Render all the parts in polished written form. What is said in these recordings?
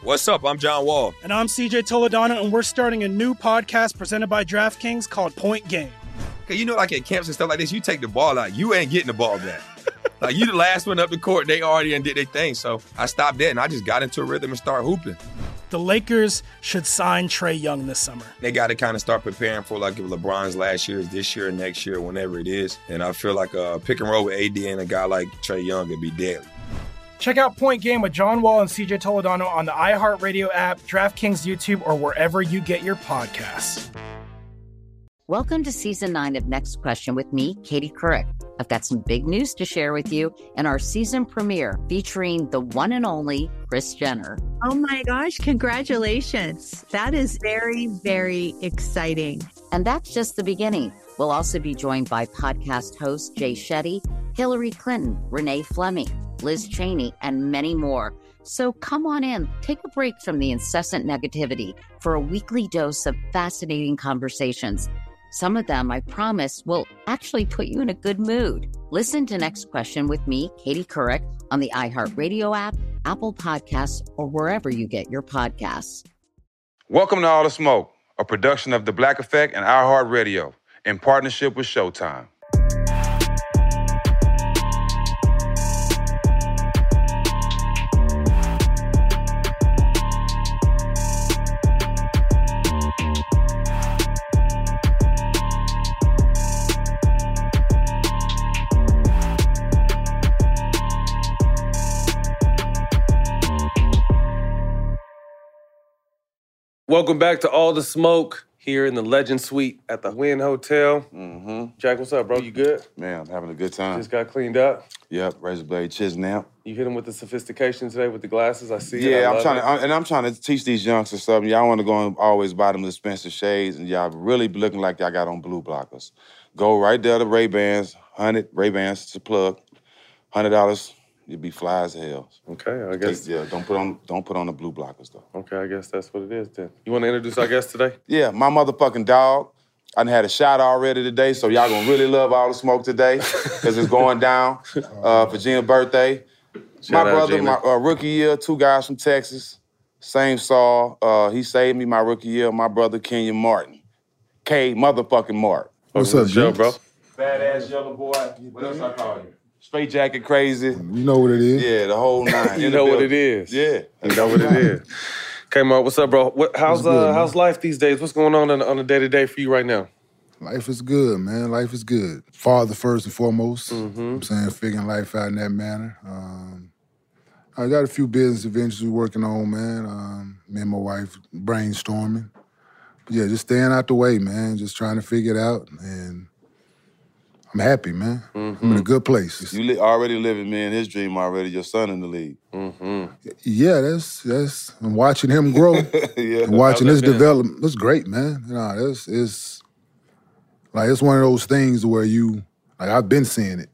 What's up? I'm John Wall. And I'm CJ Toledano, and we're starting a new podcast presented by DraftKings called Point Game. Okay, you know, like at camps and stuff like this, you take the ball out, you ain't getting the ball back. Like, you the last one up the court, they already did their thing. So I stopped that, and I just got into a rhythm and started hooping. The Lakers should sign Trae Young this summer. They got to kind of start preparing for, like, if LeBron's last year is this year, next year, whenever it is. And I feel like a pick and roll with AD and a guy like Trae Young would be deadly. Check out Point Game with John Wall and CJ Toledano on the iHeartRadio app, DraftKings YouTube, or wherever you get your podcasts. Welcome to Season 9 of Next Question with me, Katie Couric. I've got some big news to share with you in our season premiere featuring the one and only Kris Jenner. Oh my gosh, congratulations. That is very, very exciting. And that's just the beginning. We'll also be joined by podcast host Jay Shetty, Hillary Clinton, Renee Fleming, Liz Cheney, and many more. So come on in, take a break from the incessant negativity for a weekly dose of fascinating conversations. Some of them, I promise, will actually put you in a good mood. Listen to Next Question with me, Katie Couric, on the iHeartRadio app, Apple Podcasts, or wherever you get your podcasts. Welcome to All the Smoke, a production of The Black Effect and iHeartRadio in partnership with Showtime. Welcome back to All the Smoke here in the Legend Suite at the Wynn Hotel. Jack, what's up, bro? You good? Man, I'm having a good time. Just got cleaned up. Yep, razor blade chisel. You hit him with the sophistication today with the glasses. I see it. Yeah, I I'm trying to teach these youngsters something. Y'all want to go and always buy them the expensive shades, and y'all really be looking like y'all got on blue blockers. Go right there to Ray-Bans, 100 Ray-Bans to plug, $100. You'd be fly as hell. Okay, I guess. Yeah, don't put on the blue blockers though. Okay, I guess that's what it is then. You want to introduce our guest today? Yeah, my motherfucking dog. I done had a shot already today, so y'all gonna really love All the Smoke today, because it's going down for Gina's birthday. Shout my out, brother, Gina. my rookie year, two guys from Texas, same Saul. He saved me my rookie year. My brother Kenyon Martin, K motherfucking Martin. What's up, Joe, bro? Badass yellow boy. What else I call you? Straight jacket crazy. You know what it is. Yeah, the whole nine. You know what it is. Yeah. You know what it is. Okay, Mark, what's up, bro? How's life these days? What's going on a day-to-day for you right now? Life is good, man. Life is good. Father first and foremost. Mm-hmm. I'm saying figuring life out in that manner. I got a few business ventures we're working on, man. Me and my wife brainstorming. But yeah, just staying out the way, man. Just trying to figure it out. And I'm happy, man. Mm-hmm. I'm in a good place. You already living me and his dream already, your son in the league. Mm-hmm. Yeah, that's I'm watching him grow. Yeah. And watching How's his that been? development. It's great, man. You know, it's one of those things where I've been seeing it.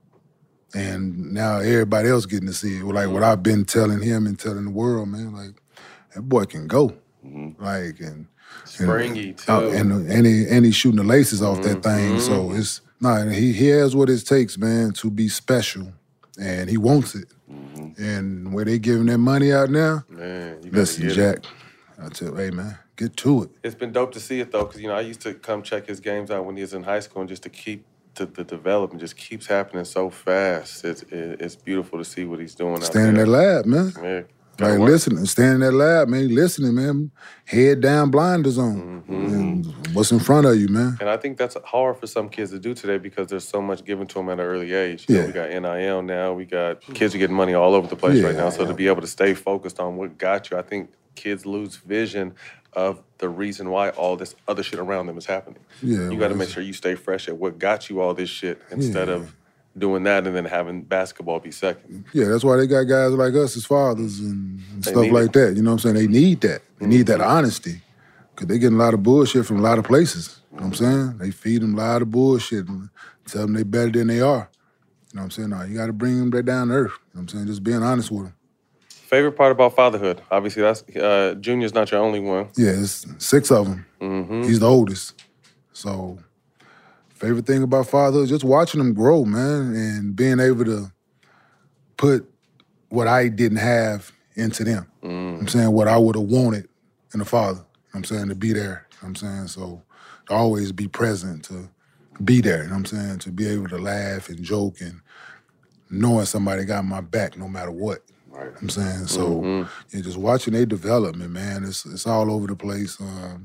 And now everybody else getting to see it. Like what I've been telling him and telling the world, man. Like, that boy can go. Mm-hmm. Like, and Springy, too. And he's shooting the laces off that thing. So he has what it takes, man, to be special. And he wants it. Mm-hmm. And where they giving that money out now, Man, you gotta listen, get it. Jack, I tell you, hey, man, get to it. It's been dope to see it, though, because, I used to come check his games out when he was in high school, and just to keep the development just keeps happening so fast. It's beautiful to see what he's doing Stand in out that lab, man. there. Yeah, Like, listening, stand in that lab, man, listening, man. Head down, blinders on. And what's in front of you, man? And I think that's hard for some kids to do today because there's so much given to them at an early age. Yeah. We got NIL now. We got kids are getting money all over the place right now. So to be able to stay focused on what got you, I think kids lose vision of the reason why all this other shit around them is happening. Yeah, You got to make sure you stay fresh at what got you all this shit instead of doing that and then having basketball be second. Yeah, that's why they got guys like us as fathers and They stuff need like it. that. You know what I'm saying? They need that. They need that honesty. Because they getting a lot of bullshit from a lot of places. You know what I'm saying? They feed them a lot of bullshit and tell them they better than they are. You know what I'm saying? No, you got to bring them back down to earth. You know what I'm saying? Just being honest with them. Favorite part about fatherhood? Obviously, that's Junior's not your only one. Yeah, it's 6 of them. He's the oldest. So, favorite thing about fatherhood is just watching them grow, man, and being able to put what I didn't have into them. I'm saying what I would have wanted in a father. I'm saying to be there. I'm saying so to always be present, to be there. I'm saying to be able to laugh and joke and knowing somebody got my back no matter what. Right. I'm saying so. Just watching their development, man. It's all over the place.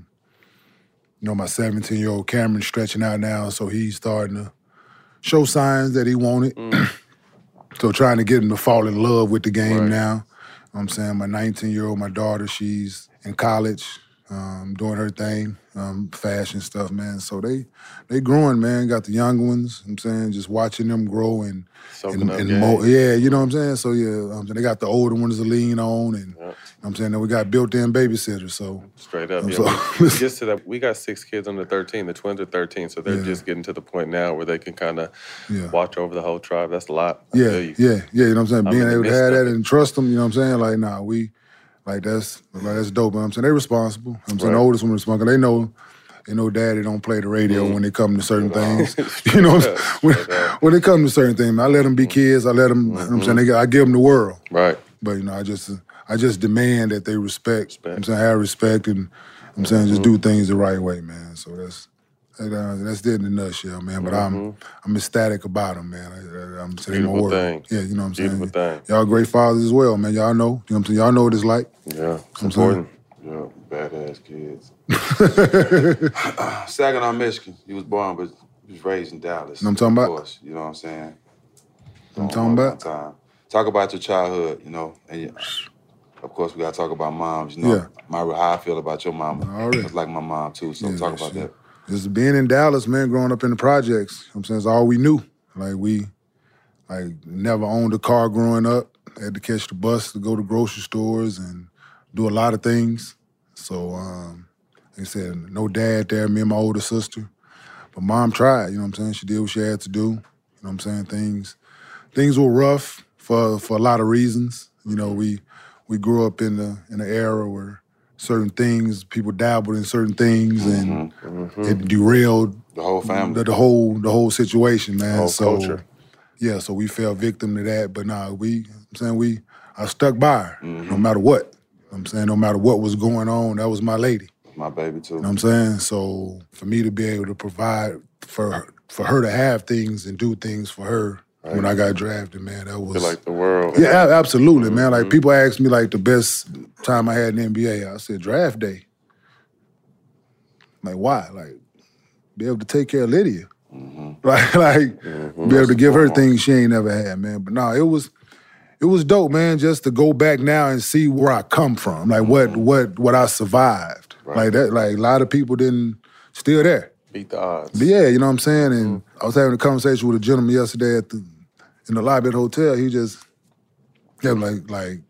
My 17-year-old Cameron stretching out now, so he's starting to show signs that he wanted. So trying to get him to fall in love with the game now. I'm saying my 19-year-old, my daughter, she's in college, doing her thing, fashion stuff, man. So they growing, man. Got the young ones. I'm saying just watching them grow and yeah, you know what I'm saying. So yeah, they got the older ones to lean on, and I'm saying that we got built-in babysitters. So straight up, so, just to that, we got 6 kids under 13. The twins are 13, so they're just getting to the point now where they can kind of watch over the whole tribe. That's a lot. Yeah. You know what I'm saying. Being able to have that and trust them. You know what I'm saying. Like that's dope. You know what I'm saying they're responsible. I'm saying the oldest one responsible. They know daddy don't play the radio when they come to certain things. You know, when they come to certain things, I let them be kids. I let them. You know what I'm saying I give them the world. Right. But I just demand that they respect. I'm saying have respect, and I'm saying just do things the right way, man. So that's it in a nutshell, man. But I'm ecstatic about them, man. I'm saying my word. Thing. Yeah, you know what I'm Beautiful saying. Thing. Y'all great fathers as well, man. Y'all know. You know what I'm saying. Y'all know what it's like. Yeah, it's important. Yeah, badass kids. Saginaw, Michigan. He was born, but he was raised in Dallas. You know what I'm talking about? Of course, you know what I'm saying? I'm talking about? Talk about your childhood, you know, and of course we gotta talk about moms, you know. How I feel about your mama. Already. It's like my mom too, so talk about that. Just being in Dallas, man, growing up in the projects, I'm saying it's all we knew. Like we never owned a car growing up. Had to catch the bus to go to grocery stores and do a lot of things. So, like I said, no dad there, me and my older sister. But mom tried, you know what I'm saying? She did what she had to do. You know what I'm saying? Things were rough for a lot of reasons. You know, we grew up in an era where certain things, people dabbled in certain things, and it derailed the whole family, the whole situation, man. The whole culture. Yeah, so we fell victim to that. But I stuck by her no matter what. I'm saying no matter what was going on, that was my lady. My baby too. You know what I'm saying? So for me to be able to provide for her to have things and do things for her when I got drafted, man, that was... Feel like the world. Yeah, absolutely, man. Like people ask me like the best time I had in the NBA, I said draft day. Like why? Like be able to take care of Lydia. Like be able to give her things she ain't never had, man. But no, it was dope, man, just to go back now and see where I come from, like what I survived. Like that, like a lot of people still there. Beat the odds. But yeah, you know what I'm saying? And I was having a conversation with a gentleman yesterday in the lobby at the hotel. He just, like,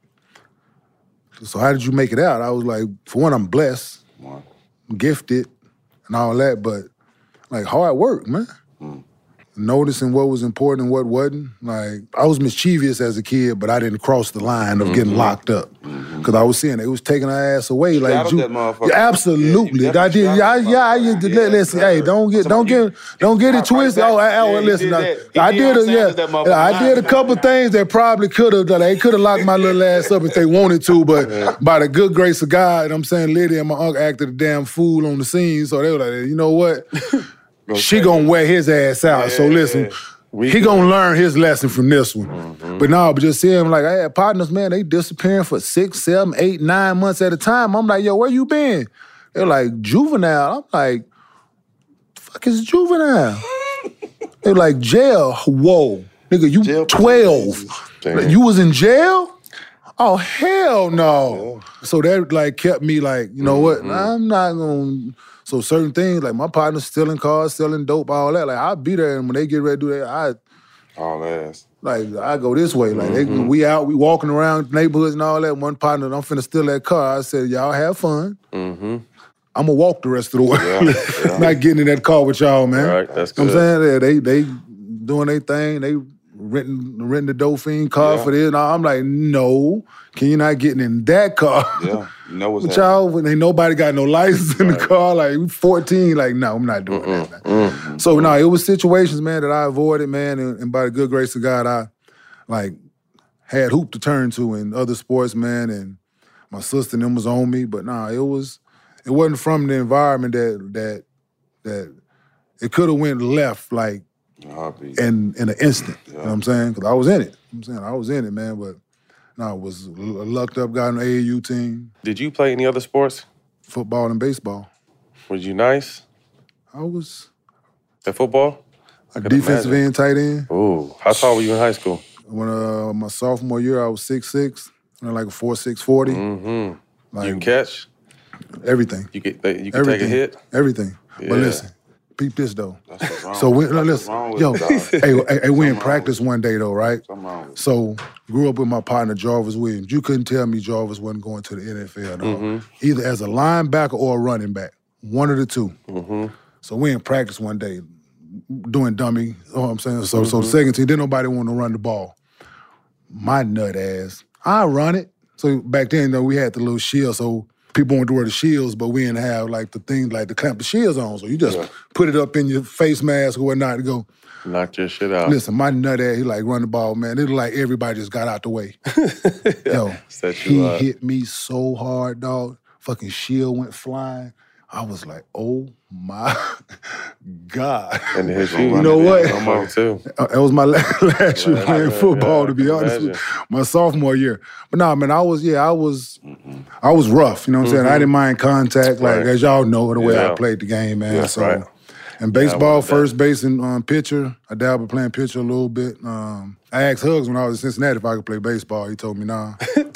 so how did you make it out? I was like, for one, I'm blessed, gifted, and all that, but like hard work, man. Noticing what was important and what wasn't. Like, I was mischievous as a kid, but I didn't cross the line of getting locked up. Because I was seeing it was taking our ass away. Like, that motherfucker. Yeah, absolutely. I did. Listen, hey, don't get it twisted. Listen, I did a couple things that probably could have. They could have locked my little ass up if they wanted to, but by the good grace of God, I'm saying Lydia and my uncle acted a damn fool on the scene, so they were like, you know what? She gonna wear his ass out. So listen, he gonna learn his lesson from this one. But no, but just see him like I had partners, man, they disappearing for 6, 7, 8, 9 months at a time. I'm like, yo, where you been? They're like, juvenile. I'm like, fuck is juvenile? They're like, jail. Whoa. Nigga, you jail 12. Like, you was in jail? Oh, hell no. So that like kept me like, you know what? I'm not gonna... So certain things, like my partner's stealing cars, selling dope, all that, like I'll be there, and when they get ready to do that, all ass. Like I go this way. Like we walking around neighborhoods and all that. One partner, I'm finna steal that car. I said, y'all have fun. I'm gonna walk the rest of the way. Not getting in that car with y'all, man. All right, that's good. You know what I'm saying? They doing their thing. They renting the Dauphine car for this. And I'm like, no, can you not get in that car? Yeah, you know what's with y'all, when ain't nobody got no license in the car, like 14, like, no, I'm not doing that. So, no, it was situations, man, that I avoided, man, and by the good grace of God, I, like, had hoop to turn to in other sports, man, and my sister and them was on me. But nah, it wasn't from the environment that it could have went left like in an instant. You know what I'm saying? Because I was in it. I was in it, man. But I was a lucked up guy on the AAU team. Did you play any other sports? Football and baseball. Was you nice? I was. At football? Defensive end, tight end. Ooh. How tall were you in high school? When my sophomore year, I was 6'6", like a 4.6 40. Mm-hmm. Like, you can catch? Everything. You can take a hit? Everything. Yeah. But listen, peep this though. That's wrong. So we That's listen, wrong with hey, we in practice one day though, right? Something wrong with So grew up with my partner Jarvis Williams. You couldn't tell me Jarvis wasn't going to the NFL, no. Either as a linebacker or a running back, one of the two. So we in practice one day, doing dummy. You know what I'm saying? So the second team, didn't nobody want to run the ball. My nut ass, I run it. So back then, though, we had the little shield, so people wanted to wear the shields, but we didn't have like the things like to clamp the shields on. So you just put it up in your face mask or whatnot to go. Knock your shit out. Listen, my nut ass, he like run the ball, man. It looked like everybody just got out the way. Yo, he hit me so hard, dog. Fucking shield went flying. I was like, oh my God. And his shoes. You know what? That was my last year playing football, to be honest with you. My sophomore year. But nah, man, I was rough, you know what I'm saying? I didn't mind contact, like, as y'all know, the way I played the game, man. So, and baseball, first base and pitcher. I dabbled playing pitcher a little bit. I asked Hugs when I was in Cincinnati if I could play baseball. He told me nah.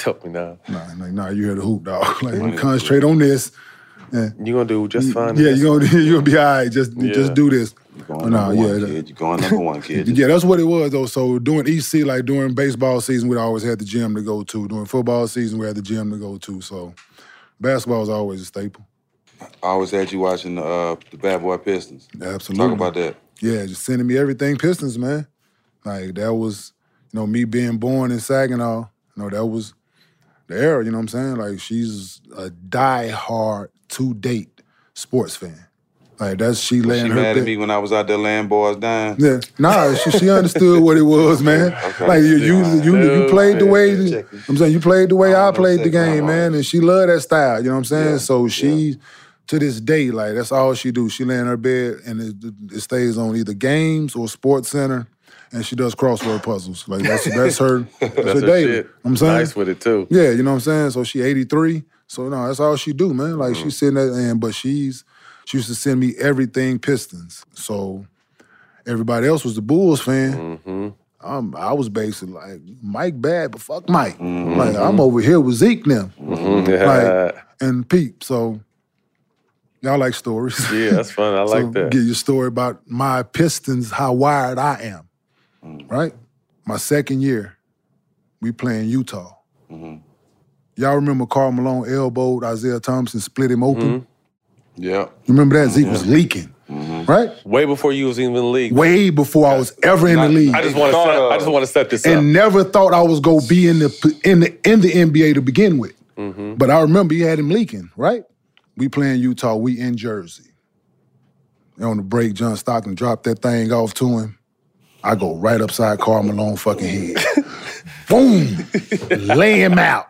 Nah, you hear the hoop, dog. Like, concentrate on this. Yeah. You're going to do just fine. Yeah, you're gonna be all right. Just do this. You're going number one, kid. Yeah, that's what it was, though. So during EC, like during baseball season, we always had the gym to go to. During football season, we had the gym to go to. So basketball was always a staple. I always had you watching the Bad Boy Pistons. Absolutely. Talk about that. Yeah, just sending me everything Pistons, man. Like, that was, me being born in Saginaw, that was the era, you know what I'm saying? Like, she's a die-hard, to-date sports fan. Like, that's she laying her mad at me when I was out there laying boys down? Yeah. Nah, she understood what it was, man. Okay. Like, you played the way, you played the way I played the game, man, and she loved that style, you know what I'm saying? So she, to this day, like, that's all she do. She lay in her bed, and it stays on either games or Sports Center, and she does crossword puzzles. Like, that's her daily. Shit. I'm saying? Nice with it, too. Yeah, you know what I'm saying? So she 83. So, no, that's all she do, man. Like, she's sitting there, but she used to send me everything Pistons. So everybody else was the Bulls fan. I was basically like, Mike bad, but fuck Mike. Like, I'm over here with Zeke now. Like, and Pete. So y'all like stories. Yeah, that's fun. I like that. Get your story about my Pistons, how wired I am. Right? My second year, we playing Utah. Y'all remember Karl Malone elbowed Isaiah Thompson, split him open? Yeah. You remember that? Zeke was leaking, right? Way before you was even in the league. Way before I was ever in the league. I just want to set this up. And never thought I was gonna be in the NBA to begin with. But I remember he had him leaking, right? We playing Utah, we in Jersey. And on the break, John Stockton dropped that thing off to him. I go right upside Karl Malone fucking head. Boom! Lay him out.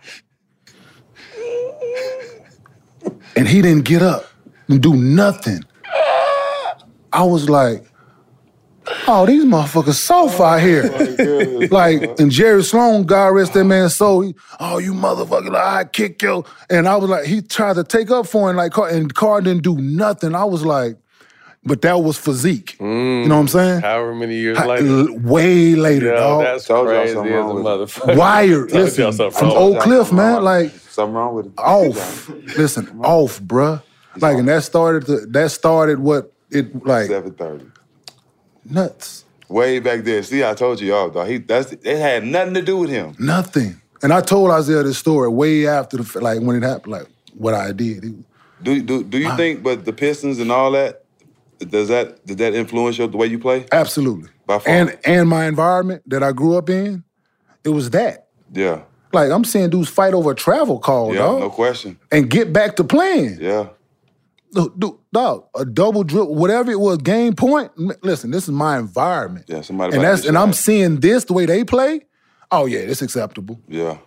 And he didn't get up and do nothing. I was like, oh, these motherfuckers soft out here. Like, and Jerry Sloan, God rest that man's soul, oh, you motherfucker, like, I kick you. And I was like, he tried to take up for him, like, and Carl didn't do nothing. I was like, but that was physique. You know what I'm saying? However many years later. Way later, dog. That's crazy as a motherfucker. Wired. Listen, from Oak Cliff, man, like, something wrong with it. Off. Listen, off, bruh. Like, and that started what it, like. 7:30. Nuts. Way back there. See, I told you, y'all, dog. It had nothing to do with him. Nothing. And I told Isaiah this story way after like when it happened, like what I did. Do you think, but the Pistons and all that, did that influence the way you play? Absolutely. By far. And my environment that I grew up in, it was that. Yeah. Like, I'm seeing dudes fight over a travel call, dog. No question. And get back to playing. Yeah. Dude, dog, a double dribble, whatever it was, game point. Listen, this is my environment. Yeah, somebody. And I'm seeing this the way they play. Oh, yeah, it's acceptable. Yeah.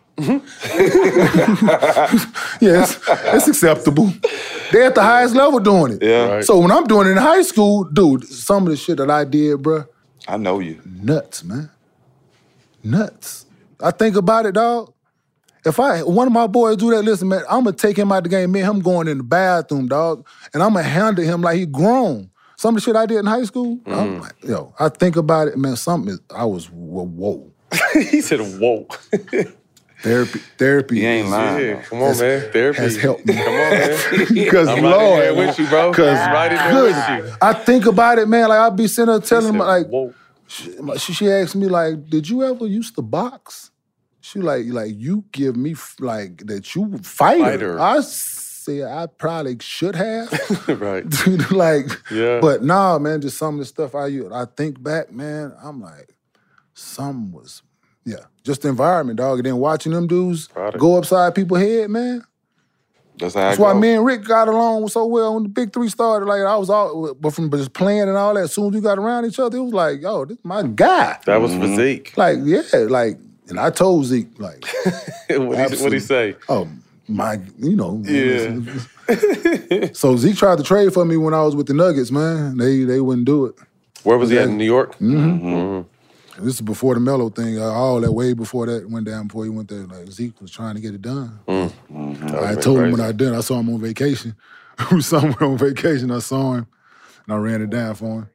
Yes, it's acceptable. They're at the highest level doing it. Yeah. Right. So when I'm doing it in high school, dude, some of the shit that I did, bruh, I know you. nuts, man. Nuts. I think about it, dog. If one of my boys do that, listen, man, I'm gonna take him out the game. Me and him going in the bathroom, dog, and I'm gonna handle him like he grown. Some of the shit I did in high school, I'm like, yo, I think about it, man, I was, whoa. He said, whoa. Therapy. He ain't lying. Yeah, come on, man. Therapy has helped me. Come on, man. Because I'm right in there with you, bro. Because I'm right in there with you. I think about it, man. Like I be sitting there telling him, He said, like, whoa. she asked me, like, did you ever used to box? She like you give me like that you fighter. I say I probably should have. Right. Like, Yeah. But nah, man, just some of the stuff I think back, man, I'm like, some was, just the environment, dog. And then watching them dudes go upside people's head, man. That's how That's why me and Rick got along so well when the Big Three started. Like I was all, but from just playing and all that, as soon as we got around each other, it was like, yo, this is my guy. That was physique. Like, yeah, like, and I told Zeke, like, What'd he say? oh, my, Yeah. So Zeke tried to trade for me when I was with the Nuggets, man. They wouldn't do it. Where was he at, in New York? This is before the Melo thing. All that way before that went down, before he went there. Like Zeke was trying to get it done. I told him when I did. I saw him on vacation. We were somewhere on vacation. I saw him, and I ran it down for him.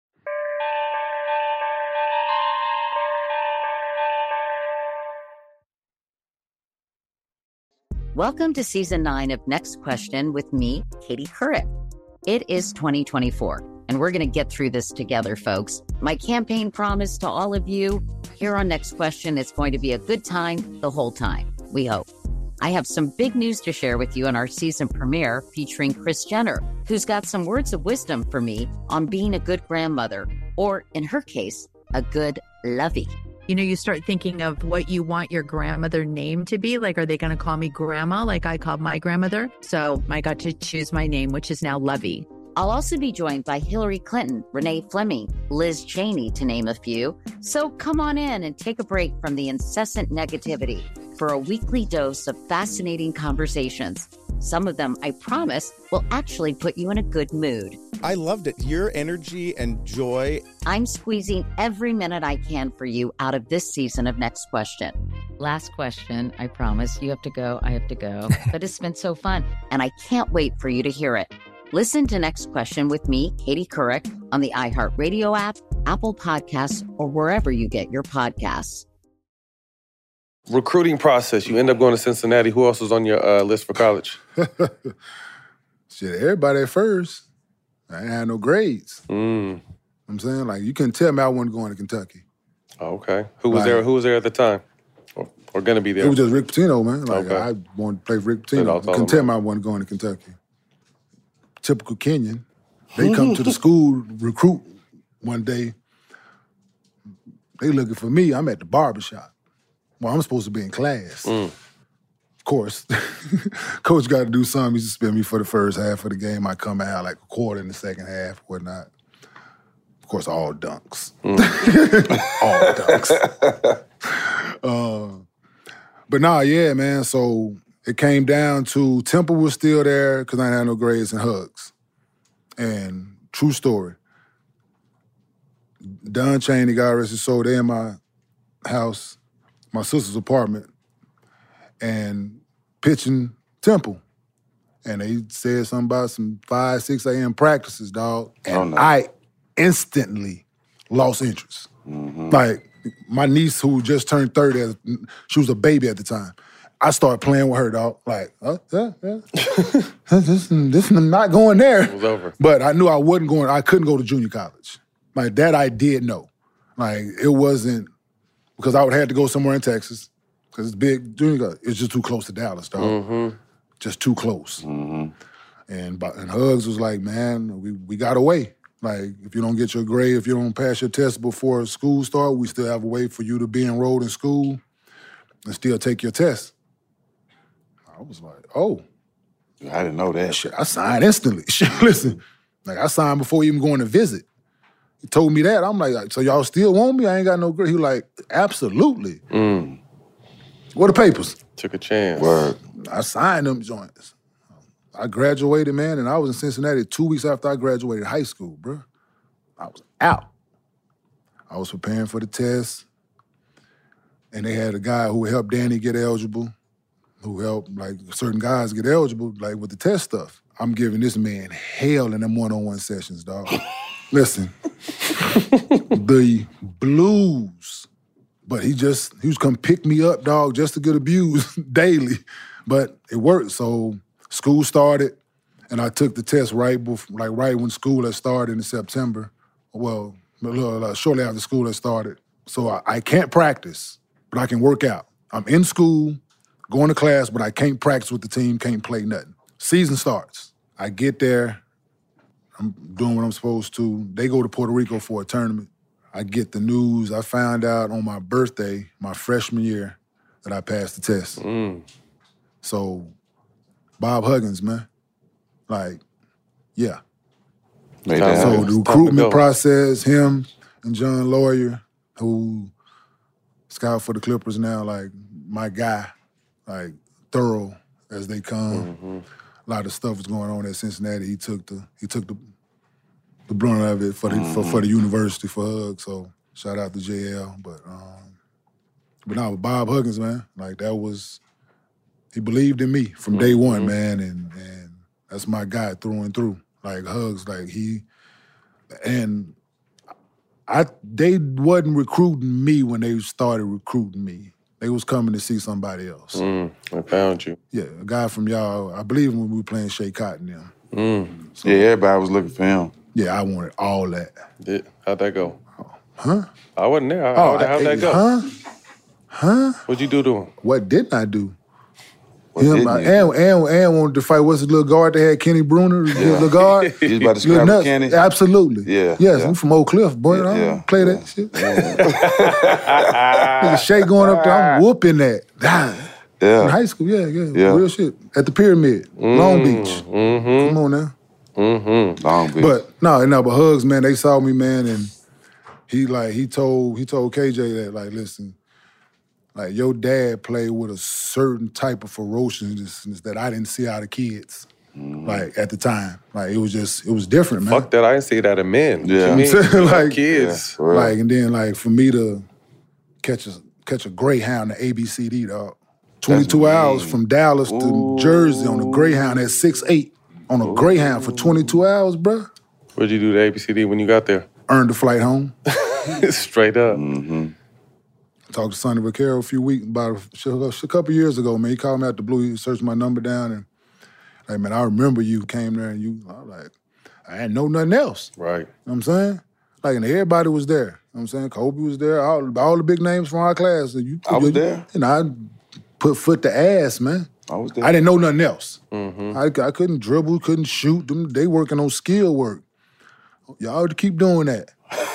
Welcome to Season 9 of Next Question with me, Katie Couric. It is 2024, and we're going to get through this together, folks. My campaign promise to all of you, here on Next Question, it's going to be a good time the whole time, we hope. I have some big news to share with you in our season premiere featuring Kris Jenner, who's got some words of wisdom for me on being a good grandmother, or in her case, a good lovey. You know, you start thinking of what you want your grandmother name to be. Like, are they going to call me grandma like I called my grandmother? So I got to choose my name, which is now Lovey. I'll also be joined by Hillary Clinton, Renee Fleming, Liz Cheney, to name a few. So come on in and take a break from the incessant negativity for a weekly dose of fascinating conversations. Some of them, I promise, will actually put you in a good mood. I loved it. Your energy and joy. I'm squeezing every minute I can for you out of this season of Next Question. Last question, I promise. You have to go, I have to go. But it's been so fun, and I can't wait for you to hear it. Listen to Next Question with me, Katie Couric, on the iHeartRadio app, Apple Podcasts, or wherever you get your podcasts. Recruiting process. You end up going to Cincinnati. Who else was on your list for college? Shit, everybody at first. I ain't had no grades. I'm saying, like, you couldn't tell me I wasn't going to Kentucky. Oh, okay. Who was there? Who was there at the time, or gonna be there? It was just Rick Pitino, man. Like, Okay. I wanted to play for Rick Pitino. Couldn't tell me I wasn't going to Kentucky. Typical Kenyan. They come to the school recruit one day. They looking for me. I'm at the barbershop. Well, I'm supposed to be in class. Of course. Coach got to do something. He suspended me for the first half of the game. I come out like a quarter in the second half, whatnot. Of course, all dunks. All dunks. But nah, yeah, man. So it came down to Temple was still there because I didn't have no grades and hugs. And true story. Don Chaney, God rest his soul, they in my house, my sister's apartment, and pitching Temple. And they said something about some 5, 6 a.m. practices, dog. And I instantly lost interest. Like, my niece, who just turned 30, she was a baby at the time. I started playing with her, dog. Like, this is not going there. It was over. But I knew I wasn't going, I couldn't go to junior college. Like, that I did know. Like, it wasn't, because I would have to go somewhere in Texas, because it's big junior college. It's just too close to Dallas, dog. Just too close. And Hugs was like, man, we got a way. Like, if you don't get your grade, if you don't pass your test before school start, we still have a way for you to be enrolled in school and still take your test. I was like, oh. I didn't know that. Shit, I signed instantly. Shit, listen, like, I signed before even going to visit. He told me that. I'm like, so y'all still want me? I ain't got no grade. He was like, absolutely. What the papers? Took a chance. Word. I signed them joints. I graduated, man, and I was in Cincinnati 2 weeks after I graduated high school, bro. I was out. I was preparing for the test, and they had a guy who helped Danny get eligible, who helped, like, certain guys get eligible, like, with the test stuff. I'm giving this man hell in them one-on-one sessions, dog. Listen, the blues, but he was come pick me up, dog, just to get abused daily. But it worked, so school started, and I took the test right when school had started in September. Well, shortly after school had started. So I can't practice, but I can work out. I'm in school, going to class, but I can't practice with the team, can't play nothing. Season starts. I get there, I'm doing what I'm supposed to. They go to Puerto Rico for a tournament. I get the news. I found out on my birthday, my freshman year, that I passed the test. So, Bob Huggins, man. Like, yeah. So the recruitment process, him and John Lawyer, who scout for the Clippers now, like, my guy, like, thorough as they come. A lot of stuff was going on at Cincinnati. He took the brunt of it for the university, for Huggs. So shout out to JL. But no, Bob Huggins, man, like, that was, he believed in me from day one, man, and that's my guy through and through. Like, Huggs, like, they wasn't recruiting me when they started recruiting me. They was coming to see somebody else. I found you. Yeah, a guy from y'all, I believe when we were playing Shea Cotton them. So, yeah, everybody was looking for him. Yeah, I wanted all that. How'd that go? Huh? I wasn't there. How'd that go? Huh? What'd you do to him? What didn't I do? And wanted to fight. What's the little guard they had? Kenny Bruner, the little guard. You was about to scrap with Kenny? Absolutely. Yeah. Yes, I'm from Oak Cliff, boy. I don't play that shit. Nigga Shea going up there, I'm whooping that. In high school, yeah. Real shit. At the Pyramid, Long Beach. Come on now. Long Beach. But but Huggs, man, they saw me, man, and he told KJ that, like, listen, like, your dad played with a certain type of ferociousness that I didn't see out of kids, like, at the time. Like, it was different, man. Fuck that, I didn't see that in men. Yeah. What you mean? Like, kids. Yeah, like, and then, like, for me to catch a Greyhound, the ABCD, dog. 22 hours from Dallas to Jersey on a Greyhound at 6'8", on a Greyhound for 22 hours, bro. What'd you do to ABCD when you got there? Earned the flight home. Straight up. Talked to Sonny Vaccaro about a couple years ago, man. He called me out the blue. He searched my number down, and, like, man, I remember you came there, and I was like, I didn't know nothing else. Right. You know what I'm saying? Like, and everybody was there. You know what I'm saying? Kobe was there. All the big names from our class. I was there. And I put foot to ass, man. I was there. I didn't know nothing else. I couldn't dribble, couldn't shoot. They working on skill work. Y'all to keep doing that.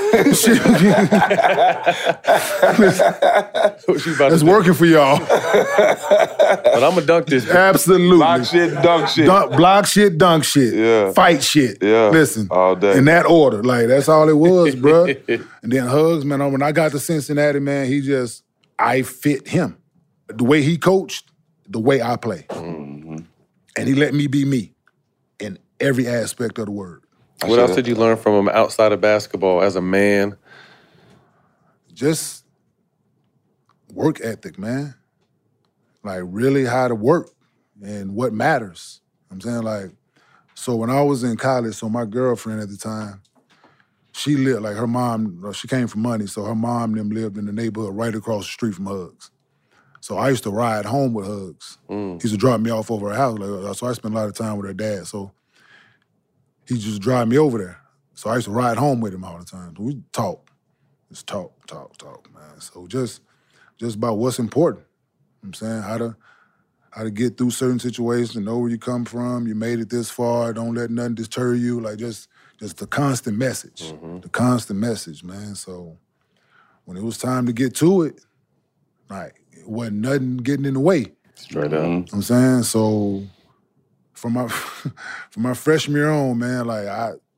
It's working for y'all. But I'm going to dunk this. Absolutely. Block shit, dunk shit. Block shit, dunk shit. Yeah. Fight shit. Yeah. Listen. All day. In that order. Like, that's all it was, bro. And then Huggs, man, when I got to Cincinnati, man, I fit him. The way he coached, the way I play. And he let me be me in every aspect of the word. What else did you learn from him outside of basketball as a man? Just work ethic, man. Like, really how to work and what matters. I'm saying, like, so when I was in college, so my girlfriend at the time, she lived, like, her mom, she came from money, so her mom and them lived in the neighborhood right across the street from Huggs. So I used to ride home with Huggs. He used to drop me off over her house, like, so I spent a lot of time with her dad. So he just drive me over there. So I used to ride home with him all the time. So we talk. Just talk, man. So just about what's important. You know what I'm saying? How to get through certain situations, know where you come from, you made it this far, don't let nothing deter you. Like, just the constant message. The constant message, man. So when it was time to get to it, like, it wasn't nothing getting in the way. Straight up. You know what I'm saying? So from my freshman year on, man, like,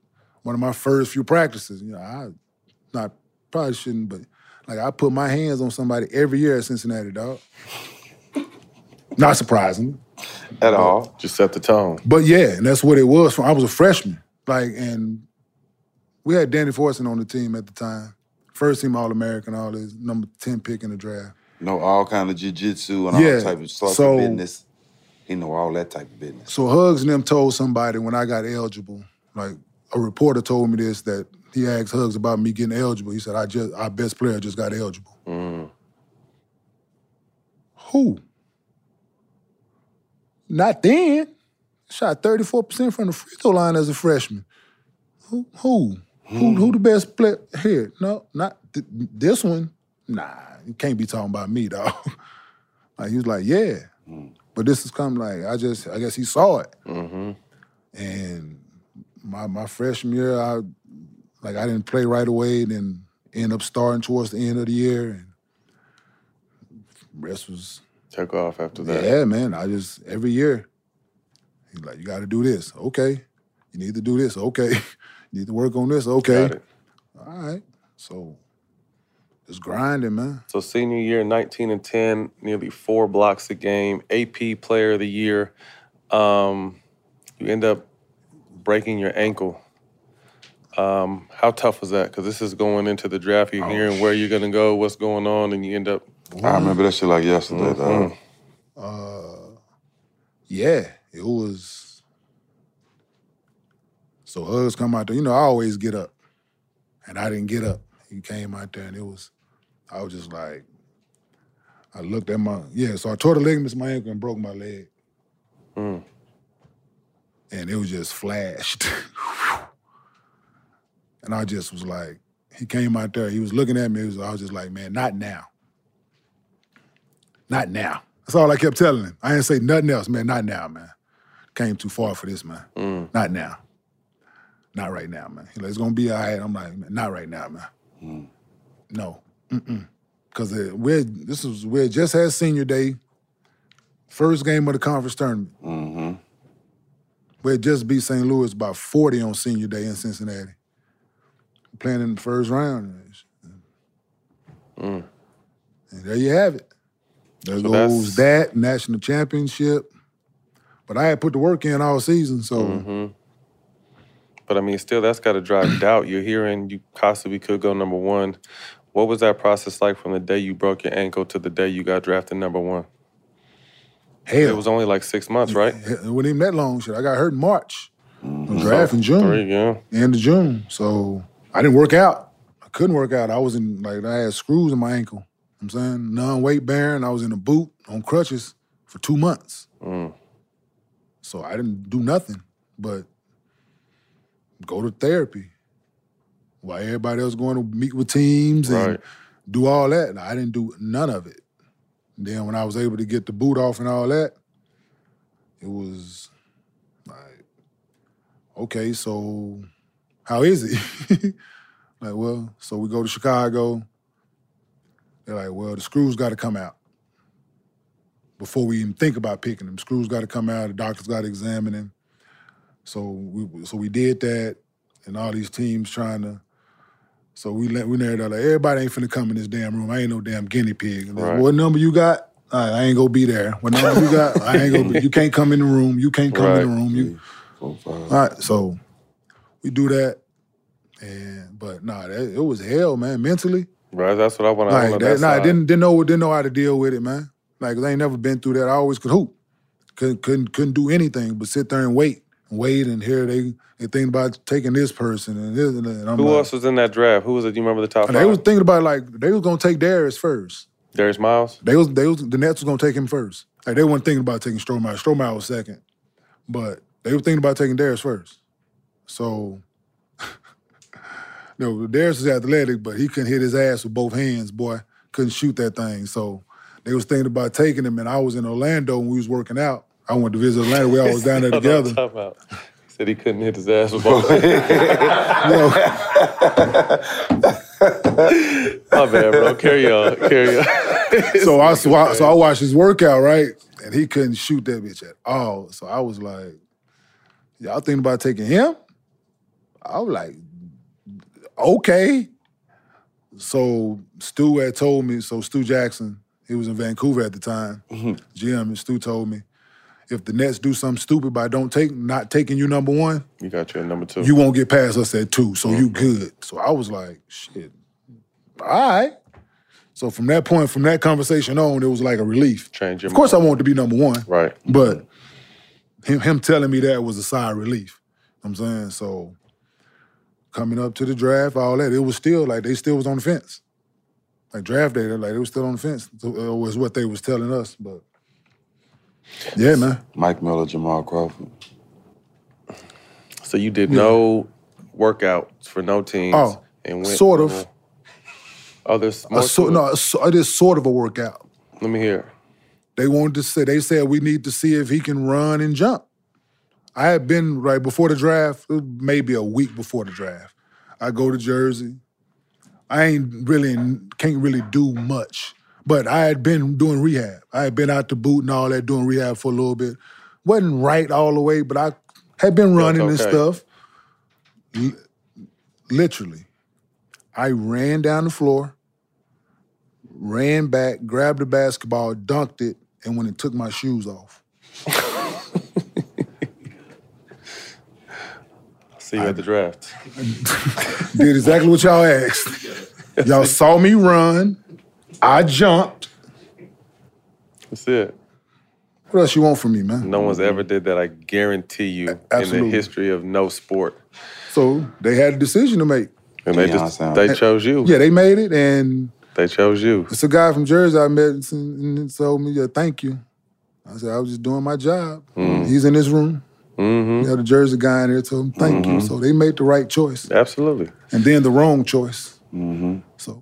one of my first few practices. You know, probably shouldn't, but like I put my hands on somebody every year at Cincinnati, dog. Not surprising. At all. Just set the tone. But yeah, and that's what it was. I was a freshman. Like, and we had Danny Fortson on the team at the time. First team All-American, all this, number 10 pick in the draft. Know all kind of jiu-jitsu and all that type of sorts of business. He know all that type of business. So Hugs and them told somebody when I got eligible, like a reporter told me this, that he asked Hugs about me getting eligible. He said, our best player just got eligible. Who? Not then. Shot 34% from the free throw line as a freshman. Who the best player here? No, not this one. Nah, you can't be talking about me, dog. Like, he was like, yeah. But this is coming like, I guess he saw it. And my freshman year, I didn't play right away, then end up starting towards the end of the year, and the rest was... Took off after that. Yeah, man, every year, he's like, you got to do this. Okay. You need to do this. Okay. You need to work on this. Okay. Got it. All right. So, just grinding, man. So senior year, 19 and 10, nearly 4 blocks a game, AP Player of the Year. You end up breaking your ankle. How tough was that? Because this is going into the draft. You're hearing where you're going to go, what's going on, and you end up... I remember that shit like yesterday, dog. Yeah, it was... So Hugs come out there. You know, I always get up. And I didn't get up. He came out there, and I was just like... I looked at so I tore the ligaments in my ankle and broke my leg. And it was just flashed. And I just was like, he came out there, he was looking at me, I was just like, man, not now. Not now. That's all I kept telling him. I didn't say nothing else, man, not now, man. Came too far for this, man. Not now. Not right now, man. He's like, it's gonna be all right. I'm like, man, not right now, man. No. Because we just had senior day, first game of the conference tournament. We had just beat St. Louis by 40 on senior day in Cincinnati. Playing in the first round. And there you have it. There goes that national championship. But I had put the work in all season, so. But I mean, still, that's got to drive doubt. You're hearing you possibly could go number 1. What was that process like from the day you broke your ankle to the day you got drafted number 1? Hell. It was only like 6 months, right? It wasn't even that long. Shit, I got hurt in March. Draft in June. End of June. So I didn't work out. I couldn't work out. I had screws in my ankle. You know what I'm saying? Non-weight bearing. I was in a boot on crutches for 2 months. So I didn't do nothing but go to therapy while everybody else going to meet with teams and do all that. I didn't do none of it. And then when I was able to get the boot off and all that, it was like, okay, so how is it? Like, well, so we go to Chicago. They're like, well, the screws got to come out before we even think about picking them. Screws got to come out. The doctors got to examine them. So we did that, and all these teams trying to. So we narrowed out, like, everybody ain't finna come in this damn room. I ain't no damn guinea pig. Like, what number you got? I ain't gonna be there. What number you got? I ain't gonna be. You can't come in the room. You can't come in the room. All right, so we do that, but it was hell, man, mentally. Right, that's what I want to know. I didn't know how to deal with it, man. Like, 'cause I ain't never been through that. I always could hoop. Couldn't do anything but sit there and wait and here they thinking about taking this person and this and that. And Who else was in that draft? Who was it? Do you remember the top 5? They was thinking about, like, they was gonna take Darius first. Darius Miles? The Nets was gonna take him first. Like, they weren't thinking about taking Strohmeyer. Strohmeyer was second. But they were thinking about taking Darius first. So Darius was athletic, but he couldn't hit his ass with both hands, boy. Couldn't shoot that thing. So they was thinking about taking him, and I was in Orlando when we was working out. I went to visit Atlanta. We all was down there together. He said he couldn't hit his ass with both hands. My bad, bro. Carry on. So I watched his workout, right? And he couldn't shoot that bitch at all. So I was like, y'all thinking about taking him? I was like, okay. So Stu had told me, Stu Jackson, he was in Vancouver at the time, GM, and Stu told me, if the Nets do something stupid by not taking you number 1, you got you at number 2. You won't get past us at 2, so you good. So I was like, shit, all right. So from that point, from that conversation on, it was like a relief. Change your Of course, mind. I wanted to be number 1. Right. But him telling me that was a sigh of relief. You know what I'm saying? So coming up to the draft, all that, it was still like they still was on the fence. Like draft day, like they was still on the fence. So, was what they was telling us. But yeah, man. Mike Miller, Jamal Crawford. So you did no workouts for no teams. Oh, and went sort of. There's more it is sort of a workout. Let me hear. They said we need to see if he can run and jump. I had been right before the draft, maybe a week before the draft. I go to Jersey. I can't really do much, but I had been doing rehab. I had been out the boot and all that, doing rehab for a little bit. Wasn't right all the way, but I had been running and stuff. Literally, I ran down the floor, ran back, grabbed the basketball, dunked it, and went and took my shoes off. See you at the draft. Did exactly what y'all asked. Y'all saw me run. I jumped. That's it. What else you want from me, man? No one's ever did that, I guarantee you, Absolutely. in the history of no sport. So they had a decision to make. And they chose you. Yeah, they made it, and they chose you. It's a guy from Jersey I met and told me, yeah, thank you. I said, I was just doing my job. He's in this room. You had a Jersey guy in there told him, thank you. So they made the right choice. Absolutely. And then the wrong choice. So.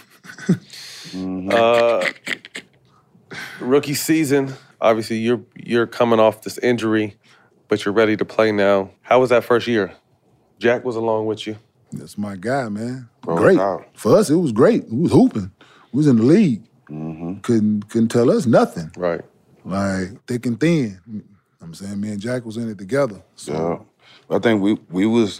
Rookie season, obviously you're coming off this injury, but you're ready to play now. How was that first year? Jack was along with you. That's my guy, man. Great. For us, it was great. We was hooping. We was in the league. Couldn't tell us nothing. Right. Like, thick and thin. I'm saying me and Jack was in it together. So. Yeah. I think we was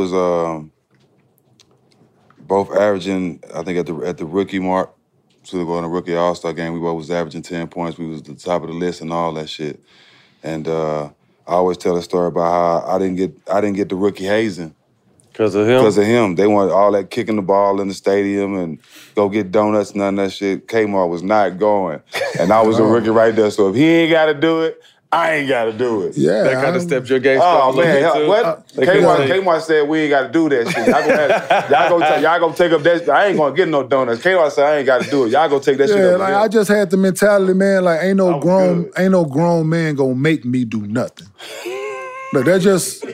both averaging, I think at the rookie mark, to go in a rookie all-star game, we both was averaging 10 points. We was at the top of the list and all that shit. And I always tell a story about how I didn't get the rookie hazing. Because of him? Because of him. They wanted all that kicking the ball in the stadium and go get donuts and none of that shit. Kmart was not going. And I was a rookie right there. So if he ain't got to do it, I ain't got to do it. Yeah. That kind of stepped your game. Oh, man. What? Kmart said we ain't got to do that shit. Y'all gonna take up that. I ain't going to get no donuts. Kmart said I ain't got to do it. Y'all gonna take that shit up. Like, I just had the mentality, man, like ain't no grown man gonna make me do nothing. But that just,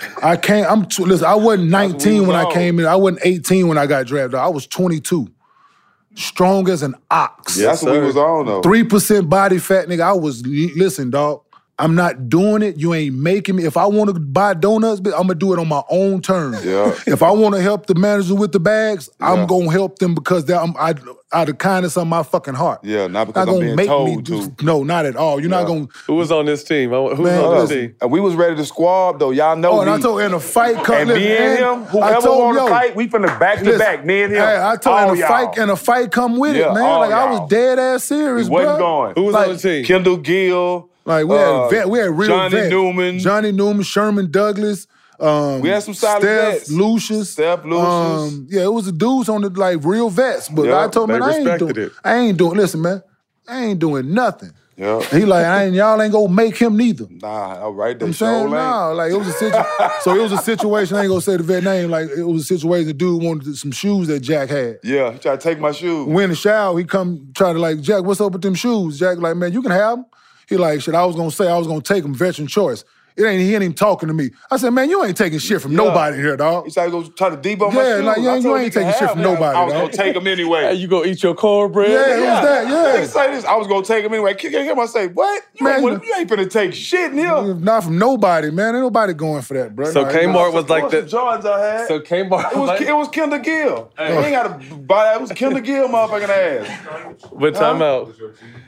listen, I wasn't 19 when I came in. I wasn't 18 when I got drafted. I was 22. Strong as an ox. Yeah, that's what we was on, though. 3% body fat, nigga. I was, listen, dog. I'm not doing it. You ain't making me. If I want to buy donuts, I'm going to do it on my own terms. Yeah. If I want to help the manager with the bags, I'm going to help them because out of the kindness of my fucking heart. Yeah, not because I'm being told to. No, not at all. You're not going to. Who was on this team? Who was on this team? And we was ready to squab, though. Y'all know and I told in a fight, and me and him, whoever want to fight, we finna back to back, me and him. Hey, I told in a fight come with it, man. Like, I was dead ass serious, bro. Wasn't going. Who was on the team? Kendall Gill. Like, we had real Johnny Newman. Johnny Newman, Sherman Douglas. We had some solid vets. Steph Lucius. Yeah, it was the dudes on the, like, real vets. But I told him, I ain't doing, listen, man, I ain't doing nothing. Yeah. He like, y'all ain't gonna make him neither. Nah, right there. I'm saying, like, it was a situation. So it was a situation, I ain't gonna say the vet name, like, it was a situation the dude wanted some shoes that Jack had. Yeah, he tried to take my shoes. We in the shower, he come try to like, Jack, what's up with them shoes? Jack like, man, you can have them. He like, shit, I was gonna take them, veteran choice. He ain't even talking to me. I said, man, you ain't taking shit from nobody here, dog. He started to go try to debunk my shoes. Like, you ain't taking shit from nobody, I was going to take them anyway. Hey, you going to eat your cornbread? Yeah, it was that, yeah. They say this, I was going to take them anyway. I say, what? You ain't finna take shit in here. Not from nobody, man. Ain't nobody going for that, bro. So Kmart was like that. Jordans I had. So Kmart it was Kendall Gill. Hey. You ain't got to buy that. It was Kendall Gill motherfucking ass. But time out.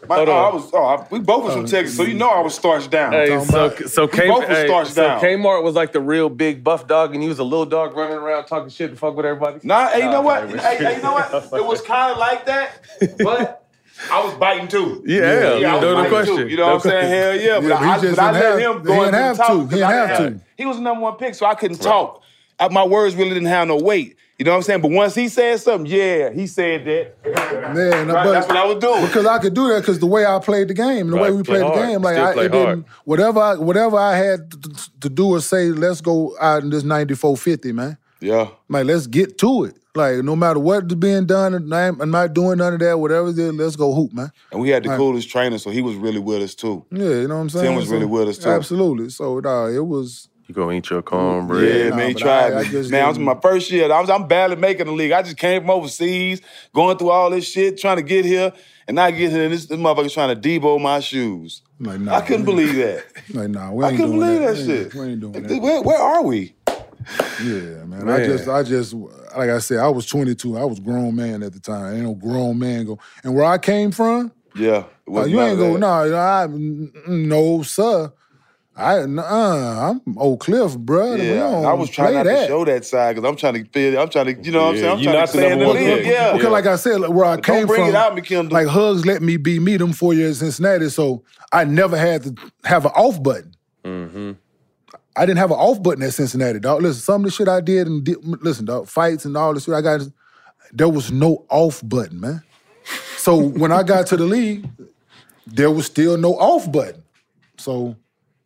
We both was from Texas, so you know I was starched down. Hey, so down. Kmart was like the real big buff dog, and he was a little dog running around talking shit to fuck with everybody. Hey, you know what? Hey, you know what? It was kind of like that, but I was biting too. Yeah, no question. Too. You know what I'm saying? Hell yeah. But I let him go into the talk. He didn't have to. He was the number one pick, so I couldn't talk. My words really didn't have no weight. You know what I'm saying? But once he said something, he said that. Man, that's what I was doing. Because I could do that because the way I played the game, the way we played the game, like it didn't. Whatever I had to do or say, let's go out in this 94-50, man. Yeah. Like let's get to it. Like no matter what's being done, I'm not doing none of that. Whatever it is, let's go hoop, man. And we had the coolest trainer, so he was really with us too. Yeah, you know what I'm saying. Tim was really with us too. Absolutely. So it was. You go eat your cornbread. Yeah, man, he tried. Man, I was in my first year. I'm barely making the league. I just came from overseas, going through all this shit, trying to get here, and I get here, and this motherfucker's trying to debo my shoes. Like, nah, I couldn't believe that. Like, nah, we ain't I couldn't doing believe that shit. We ain't doing that. Where are we? Yeah, man. I just, like I said, I was 22. I was a grown man at the time. Ain't no grown man go. And where I came from, you ain't go. No, sir. I'm Oak Cliff, bro. Yeah, I was trying not to show that side because I'm trying to feel. I'm trying to, you know what I'm saying? I'm trying to stay in the league. Yeah. Because like I said, where I came from, it out, McKendall. Like Hugs let me be me them 4 years in Cincinnati, so I never had to have an off button. Mm-hmm. I didn't have an off button at Cincinnati, dog. Listen, some of the shit I did listen, dog, fights and all the shit I got, there was no off button, man. So when I got to the league, there was still no off button. So.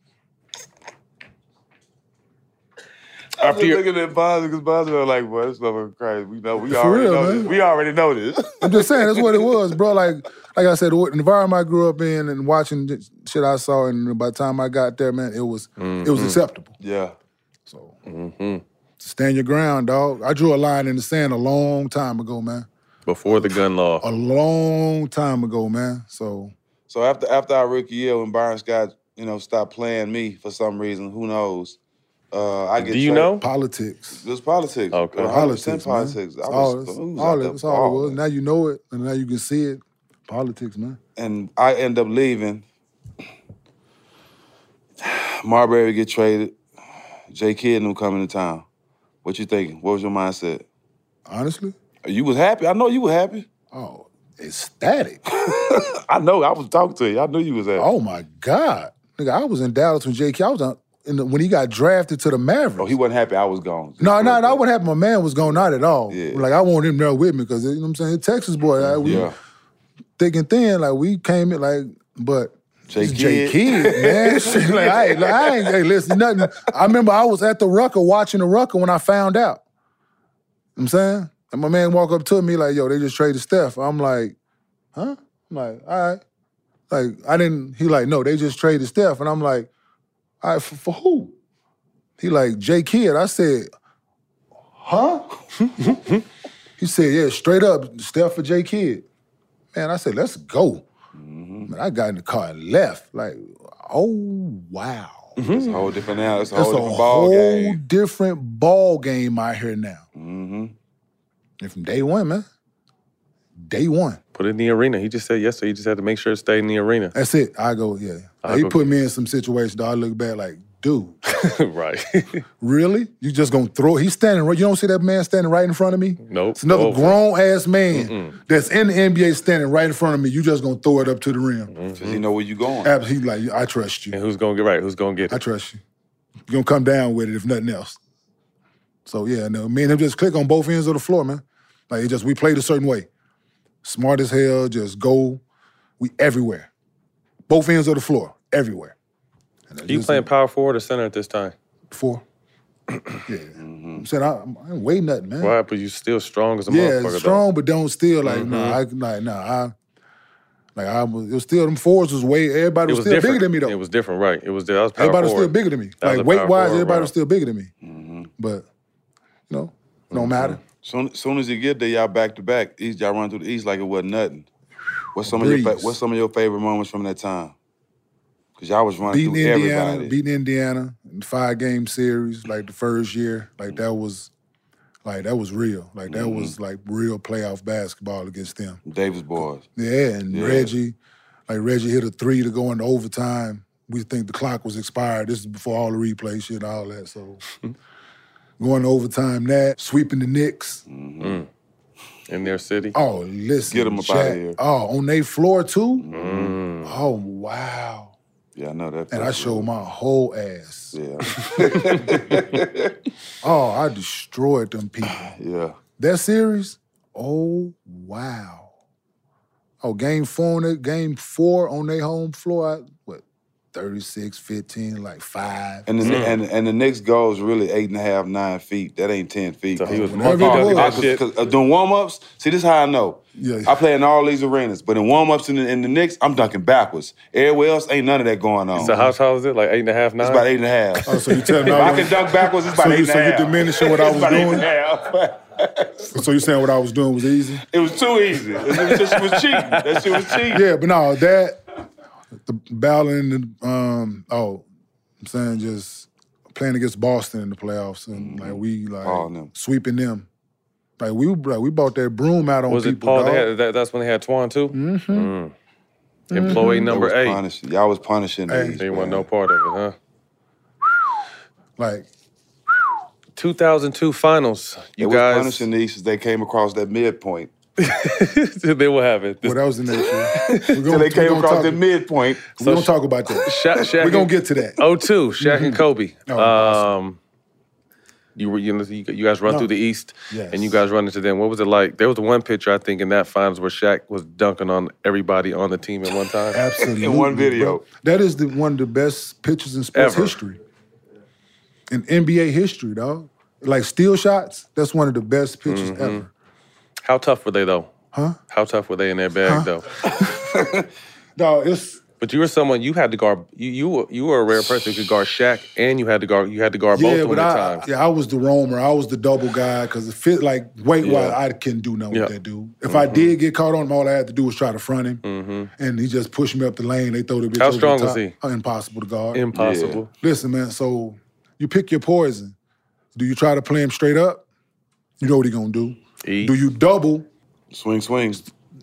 I'm just looking at Bonds because Bonds are like, boy, this motherfucker crazy. We already know this. I'm just saying, that's what it was, bro. Like I said, the environment I grew up in and watching shit I saw, and by the time I got there, man, it was acceptable. Yeah. So, stand your ground, dog. I drew a line in the sand a long time ago, man. Before the gun law. A long time ago, man. So after our rookie year, when Byron Scott, stopped playing me for some reason, who knows? Do you know? Politics. It was politics. Okay. Politics. That's all it was. Now you know it, and now you can see it. Politics, man. And I end up leaving. Marbury get traded. Jay Kidd and them coming to town. What you thinking? What was your mindset? Honestly? You was happy. I know you were happy. Oh, ecstatic. I know. I was talking to you. I knew you was happy. Oh, my God. Nigga, I was in Dallas when Jay Kidd. I was when he got drafted to the Mavericks. Oh, he wasn't happy I was gone. No, I wasn't happy my man was gone, not at all. Yeah. Like, I wanted him there with me because, you know what I'm saying, Texas boy, thick and thin, like, we came in, like, but Jay Kidd, man. Shit, like, I ain't, hey, listen, nothing. I remember I was at the Rucker watching the Rucker when I found out. You know what I'm saying? And my man walked up to me like, yo, they just traded Steph. I'm like, huh? I'm like, all right. Like, he like, no, they just traded Steph. And I'm like, all right, for who? He like, Jay Kidd. I said, huh? He said, yeah, straight up, Steph for Jay Kidd. Man, I said, let's go. Man, I got in the car and left. Like, oh, wow. It's a whole different now. It's a whole different ball game out here now. Mm-hmm. And from day one, man. Day one. Put it in the arena. He just said yes, so he just had to make sure it stayed in the arena. That's it. I go, yeah. He put me in some situations that I look back like, dude. Right. Really? You just gonna throw it? He's standing right. You don't see that man standing right in front of me? Nope. It's another grown-ass man that's in the NBA standing right in front of me. You just gonna throw it up to the rim. Because he know where you going. Absolutely. He's like, I trust you. And who's gonna get right? Who's gonna get it? I trust you. You're gonna come down with it if nothing else. So yeah, no, me and him just click on both ends of the floor, man. Like we played a certain way. Smart as hell, just go. We everywhere. Both ends of the floor, everywhere. You playing power forward or center at this time? 4. Yeah. I'm saying I ain't weigh nothing, man. Why? But you still strong as a motherfucker. Yeah, strong, but don't still like it was still them fours was way. Everybody was still different. bigger than me though. It was different, right? It was power everybody forward. was still bigger than me. Like weight wise, everybody was still bigger than me. But it don't matter. Soon as you get there, y'all back to back. Y'all run through the East like it wasn't nothing. What's some of your favorite moments from that time? Because y'all was running through everybody. Beating Indiana in the 5-game series, like the first year, that was real. Like that was like real playoff basketball against them. Davis boys. Yeah, and Reggie. Like Reggie hit a 3 to go into overtime. We think the clock was expired. This is before all the replay shit and all that. So going to overtime, that sweeping the Knicks. In their city. Oh, listen, Get 'em up outta here. Oh, on their floor too. Oh, wow. Yeah, I know that. And I showed my whole ass. Yeah. Oh, I destroyed them people. Yeah. That series, oh, wow. Oh, game 4 on their home floor, 36-15, like 5. And the Knicks goal is really 8.5, 9 feet. That ain't 10 feet. So he was Whatever it was. that shit. Because doing warm-ups, see, this is how I know. Yeah. I play in all these arenas, but in warm-ups in the Knicks, I'm dunking backwards. Everywhere else, ain't none of that going on. So how tall is it? Like 8.5, 9? It's about 8.5. Oh, so you telling me If I can dunk backwards, it's about 8.5. So you diminishing what I was It's about doing? 8.5. So you saying what I was doing was easy? It was too easy. That shit was cheating. That shit was cheating. Yeah, but no, the battling, I'm saying just playing against Boston in the playoffs and Oh, no. sweeping them. Like we bought that broom out on Was it people. Paul? Dog. That's when they had Twan too? Employee number 8. Y'all was punishing Hey. these. They want man. no part of it, huh? Like 2002 finals. They You was guys. punishing these as they came across that midpoint. Then what happened? well, that was the next year. Till they came across the midpoint. We're gonna talk about that. Shaq We're gonna get to that. 02, Shaq and Kobe. awesome. You guys run through the East, Yes. and you guys run into them. What was it like? There was the one picture, I think, in that finals where Shaq was dunking on everybody on the team at one time. Absolutely. In one video. Bro. That is one of the best pictures in sports Ever. history. In NBA history, dog. Like steal shots, that's one of the best pictures ever. How tough were they, though? Huh? How tough were they in their bag, though? Dog, it's But you were someone, you had to guard, you were a rare person who could guard Shaq, and you had to guard both of them at times. I was the roamer. I was the double guy because it fit like weight-wise, I couldn't do nothing with that dude. If I did get caught on him, all I had to do was try to front him, and he just pushed me up the lane. They throw the bitch How over the strong top. was he? Impossible to guard. Impossible. Listen, man, so you pick your poison. Do you try to play him straight up? You know what he gonna do. Eat. Do you double? Swings.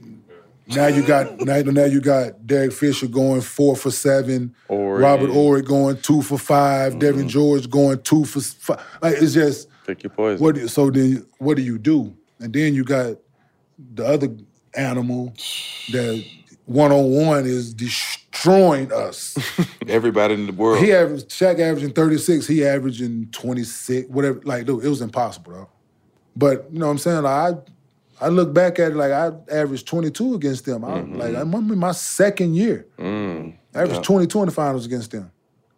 Now you got Derek Fisher going 4 for 7, Horry. Robert Horry going 2 for 5, Devin George going 2 for 5. Like it's just Pick your poison. then what do you do? And then you got the other animal that one-on-one is destroying us. Everybody in the world. Shaq averaging 36, he averaging 26, whatever. Like, dude, it was impossible, though. But you know what I'm saying? Like, I look back at it like I averaged 22 against them. I'm in my second year. I averaged 22 in the finals against them.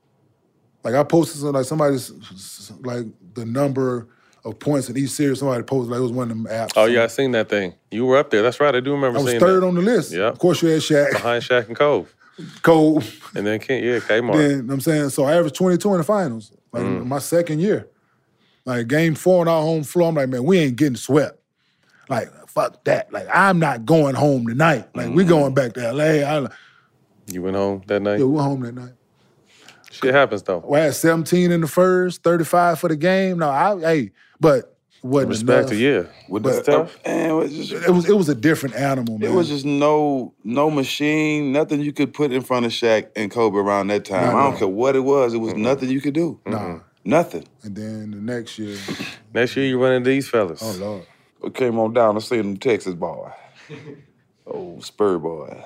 Like I posted somebody's like the number of points in each series. Somebody posted like it was one of them apps. Oh, yeah, I seen that thing. You were up there. That's right. I do remember I was seeing third that. on the list. Yeah. Of course you had Shaq, Behind Shaq and Cove. Cole. And then Kmart. Then, you know what I'm saying? So I averaged 22 in the finals, like in my second year. Like game 4 on our home floor, I'm like, man, we ain't getting swept. Like, fuck that. Like, I'm not going home tonight. Like, we going back to LA. You went home that night? Yeah, we went home that night. Shit happens, though. I had 17 in the first, 35 for the game. No, but it wasn't Respect enough. to you. With tough. Man, It was a different animal, man. It was just no machine, nothing you could put in front of Shaq and Kobe around that time. No. I don't care what it was nothing you could do. Nah. Nothing. And then the next year, Next year, you run into these fellas. oh, Lord. We came on down to see them Texas boy. Oh, Spur boy.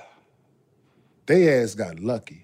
They ass got lucky.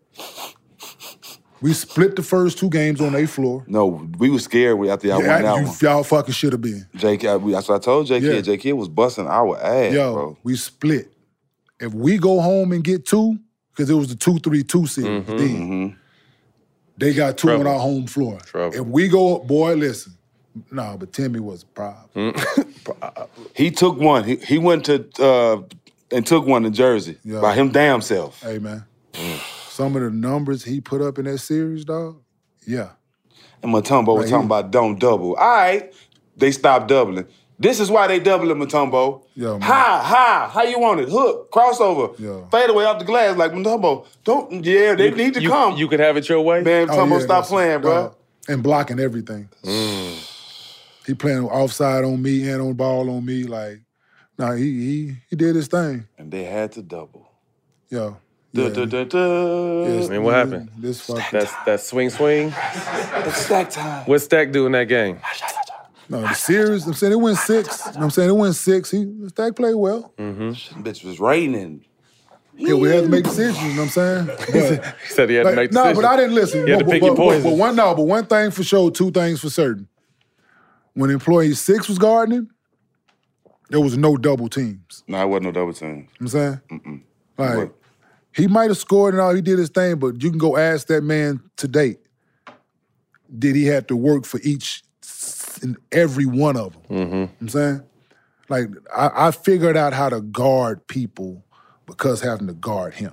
We split the first 2 games on their floor. No, we were scared after y'all won that one. Y'all fucking should have been. That's what I told J. Kidd. Yeah. J. Kidd was busting our ass, bro. We split. If we go home and get 2, because it was the 2-3-2 series then, they got 2 on our home floor. Trouble. If we go, boy, listen. No, but Timmy was a problem. He took one. He went to and took one in Jersey by him damn self. Hey, man. Some of the numbers he put up in that series, dog, yeah. And Mutombo was talking about don't double. All right, they stopped doubling. This is why they doubling Mutombo. Yo, man. How you want it? Hook, crossover, Yeah. fade away off the glass like Mutombo. They need to come. You could have it your way? Man, Mutombo, stop that's- playing, bro. dog. And blocking everything. He playing offside on me and on ball on me. Like, nah, he did his thing. And they had to double. Yo, I mean, what happened? This fucking That swing. It's stack time. What Stack do in that game? no, the series. I'm saying it went 6. You know what I'm saying it went 6. Stack played well. Bitch was raining. Yeah, we had to make decisions. You know what I'm saying? But, He said he had to make no, decisions. but I didn't listen. You had to pick your poison. But one thing for sure, 2 things for certain. When employee 6 was guarding, there was no double teams. No, it wasn't no double team. You know what I'm saying? Mm-mm. Like, What? he might have scored and all, he did his thing, but you can go ask that man to date, did he have to work for each and every one of them? You know what I'm saying? Like, I figured out how to guard people because having to guard him.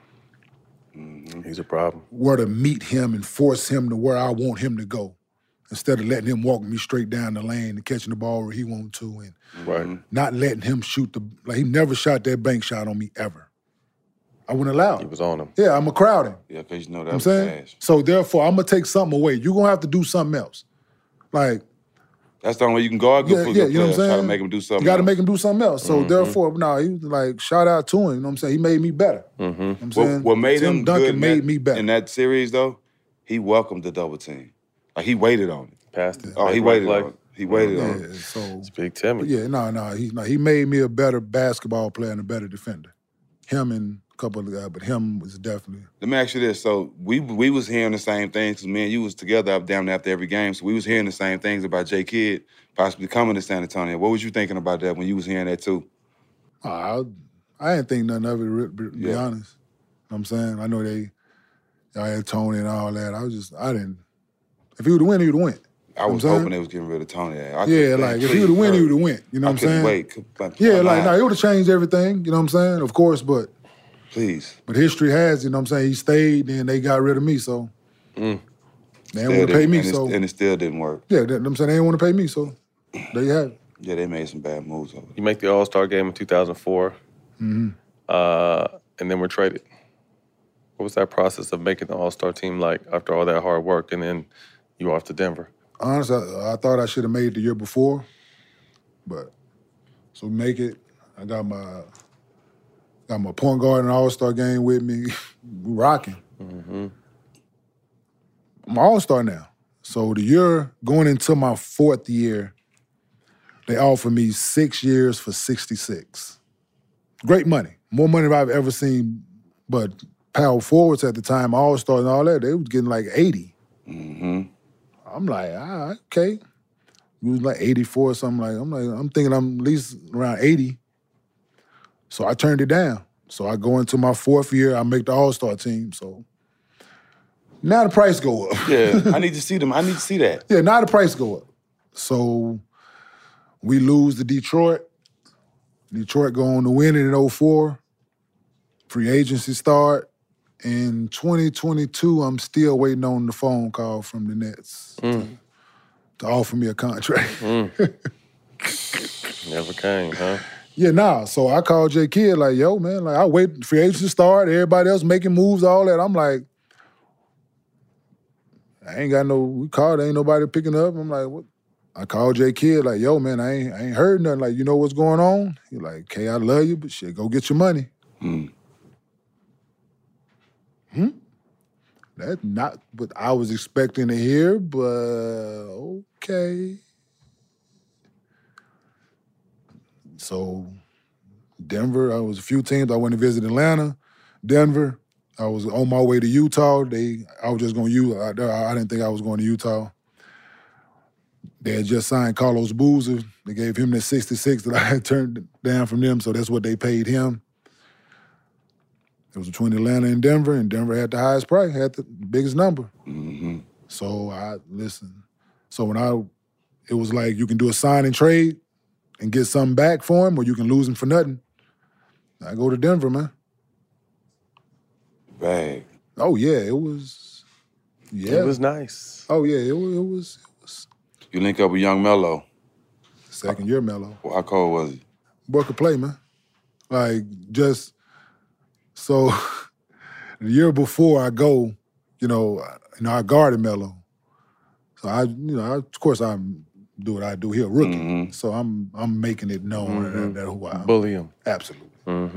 He's a problem. Where to meet him and force him to where I want him to go. Instead of letting him walk me straight down the lane and catching the ball where he wanted to and not letting him shoot he never shot that bank shot on me ever. I wouldn't allow He it. was on him. Yeah, I'm a crowd him. Yeah, because you know that You know was what I'm saying? cash. So therefore, I'm gonna take something away. You're gonna have to do something else. Like, That's the only way you can guard good yeah, you know what I'm saying? Try to make him do something. You gotta else. make him do something else. So therefore, he was like, shout out to him. You know what I'm saying? He made me better. You know what I'm saying? What made Tim him Duncan good made me better. in that series though? He welcomed the double team. Like he waited on it. Passed it. Oh, he Made waited right on it. He waited on Yeah, it. so It's Big Timmy. yeah, he made me a better basketball player and a better defender. Him and a couple of guys, but him was definitely. Let me ask you this. So we was hearing the same things because me and you was together up down there after every game. So we was hearing the same things about J. Kidd possibly coming to San Antonio. What was you thinking about that when you was hearing that too? I didn't think nothing of it, to be Yeah. honest. You know what I'm saying? I know y'all had Tony and all that. I didn't. If he would have win, he would have win. I was You know what I'm hoping they was getting rid of Tony. Yeah, like if he would have win, he would have win. You know what I'm saying? Wait. Yeah, like it would have changed everything. You know what I'm saying? Of course, but Please. history has, you know what I'm saying? He stayed, and they got rid of me, so they didn't want to pay me. And it still didn't work. Yeah, I'm saying they didn't want to pay me, so there you have it. Yeah, they made some bad moves over You make the All-Star game in 2004, and then we're traded. What was that process of making the All-Star team like after all that hard work, and then you off to Denver? Honestly, I thought I should have made it the year before, but so we make it. I got my point guard in the All-Star game with me. We rocking. I'm an All-Star now. So the year going into my 4th year, they offered me 6 years for 66. Great money. More money than I've ever seen. But power forwards at the time, All-Stars and all that, they was getting like 80. I'm like, okay. It was like 84 or something. I'm thinking I'm at least around 80. So I turned it down. So I go into my 4th year, I make the All-Star team. So now the price go up. Yeah, I need to see them. I need to see that. Yeah, now the price go up. So we lose to Detroit. Detroit go on to win it in 04. Free agency start. In 2022, I'm still waiting on the phone call from the Nets to offer me a contract. Never came, huh? Yeah, so I called J. Kidd like, yo, man, like I wait free agency start, everybody else making moves, all that. I'm like, we called, ain't nobody picking up. I'm like, what? I called J. Kidd like, yo, man, I ain't heard nothing. Like, you know what's going on? He like, K, I love you, but shit, go get your money. That's not what I was expecting to hear, but okay. So Denver, I was a few teams. I went to visit Atlanta, Denver. I was on my way to Utah. I was just going to use. I didn't think I was going to Utah. They had just signed Carlos Boozer. They gave him the 66 that I had turned down from them, so that's what they paid him. It was between Atlanta and Denver had the highest price, had the biggest number. So I listened. So it was like you can do a sign and trade and get something back for him, or you can lose him for nothing. I go to Denver, man. Bag. Oh yeah, it was. Yeah, It was nice. Oh yeah, it was. You link up with Young Melo. Second year Melo. How cold was he? Boy could play, man. Like just so the year before I go, I guarded Melo. So of course I do what I do. He a rookie, so I'm making it known that who I am. Bully him. Absolutely.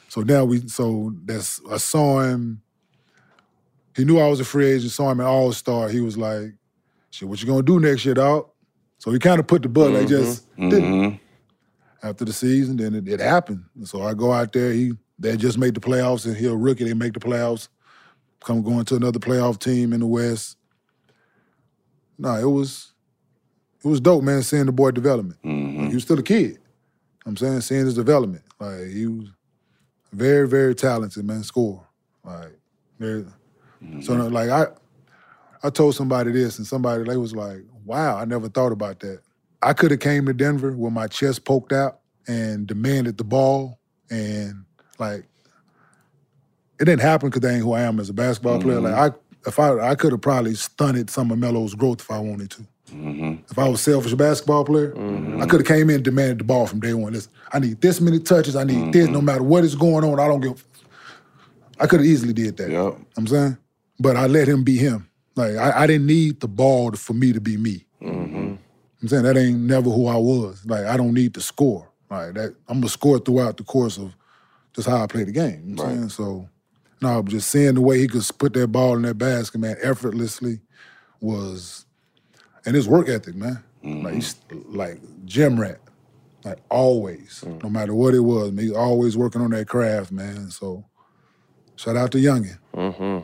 So now I saw him. He knew I was a free agent, saw him at All-Star. He was like, shit, what you gonna do next year, dog? So he kind of put the bug, like just didn't. After the season, then it happened. So I go out there, they just made the playoffs, and he a rookie, they make the playoffs, going to another playoff team in the West. No, it was dope, man, seeing the boy development. Like, he was still a kid. I'm saying, seeing his development. Like, he was very, very talented, man, scorer. Like, very. So, like, I told somebody this, and somebody, they was like, wow, I never thought about that. I could have came to Denver with my chest poked out and demanded the ball, and, like, it didn't happen because that ain't who I am as a basketball player. Like, I could have probably stunted some of Melo's growth if I wanted to. If I was a selfish basketball player, I could have came in and demanded the ball from day one. Listen, I need this many touches. I need this. No matter what is going on, I don't give. I could have easily did that. Yep. I'm saying, but I let him be him. Like I didn't need the ball for me to be me. I'm saying that ain't never who I was. Like I don't need to score. Like that, I'm gonna score throughout the course of just how I play the game. You know what I'm saying? So, no, just seeing the way he could put that ball in that basket, man, effortlessly was. And his work ethic, man. Like he's like gym rat. Like always. No matter what it was, man, he's always working on that craft, man. So shout out to Youngin.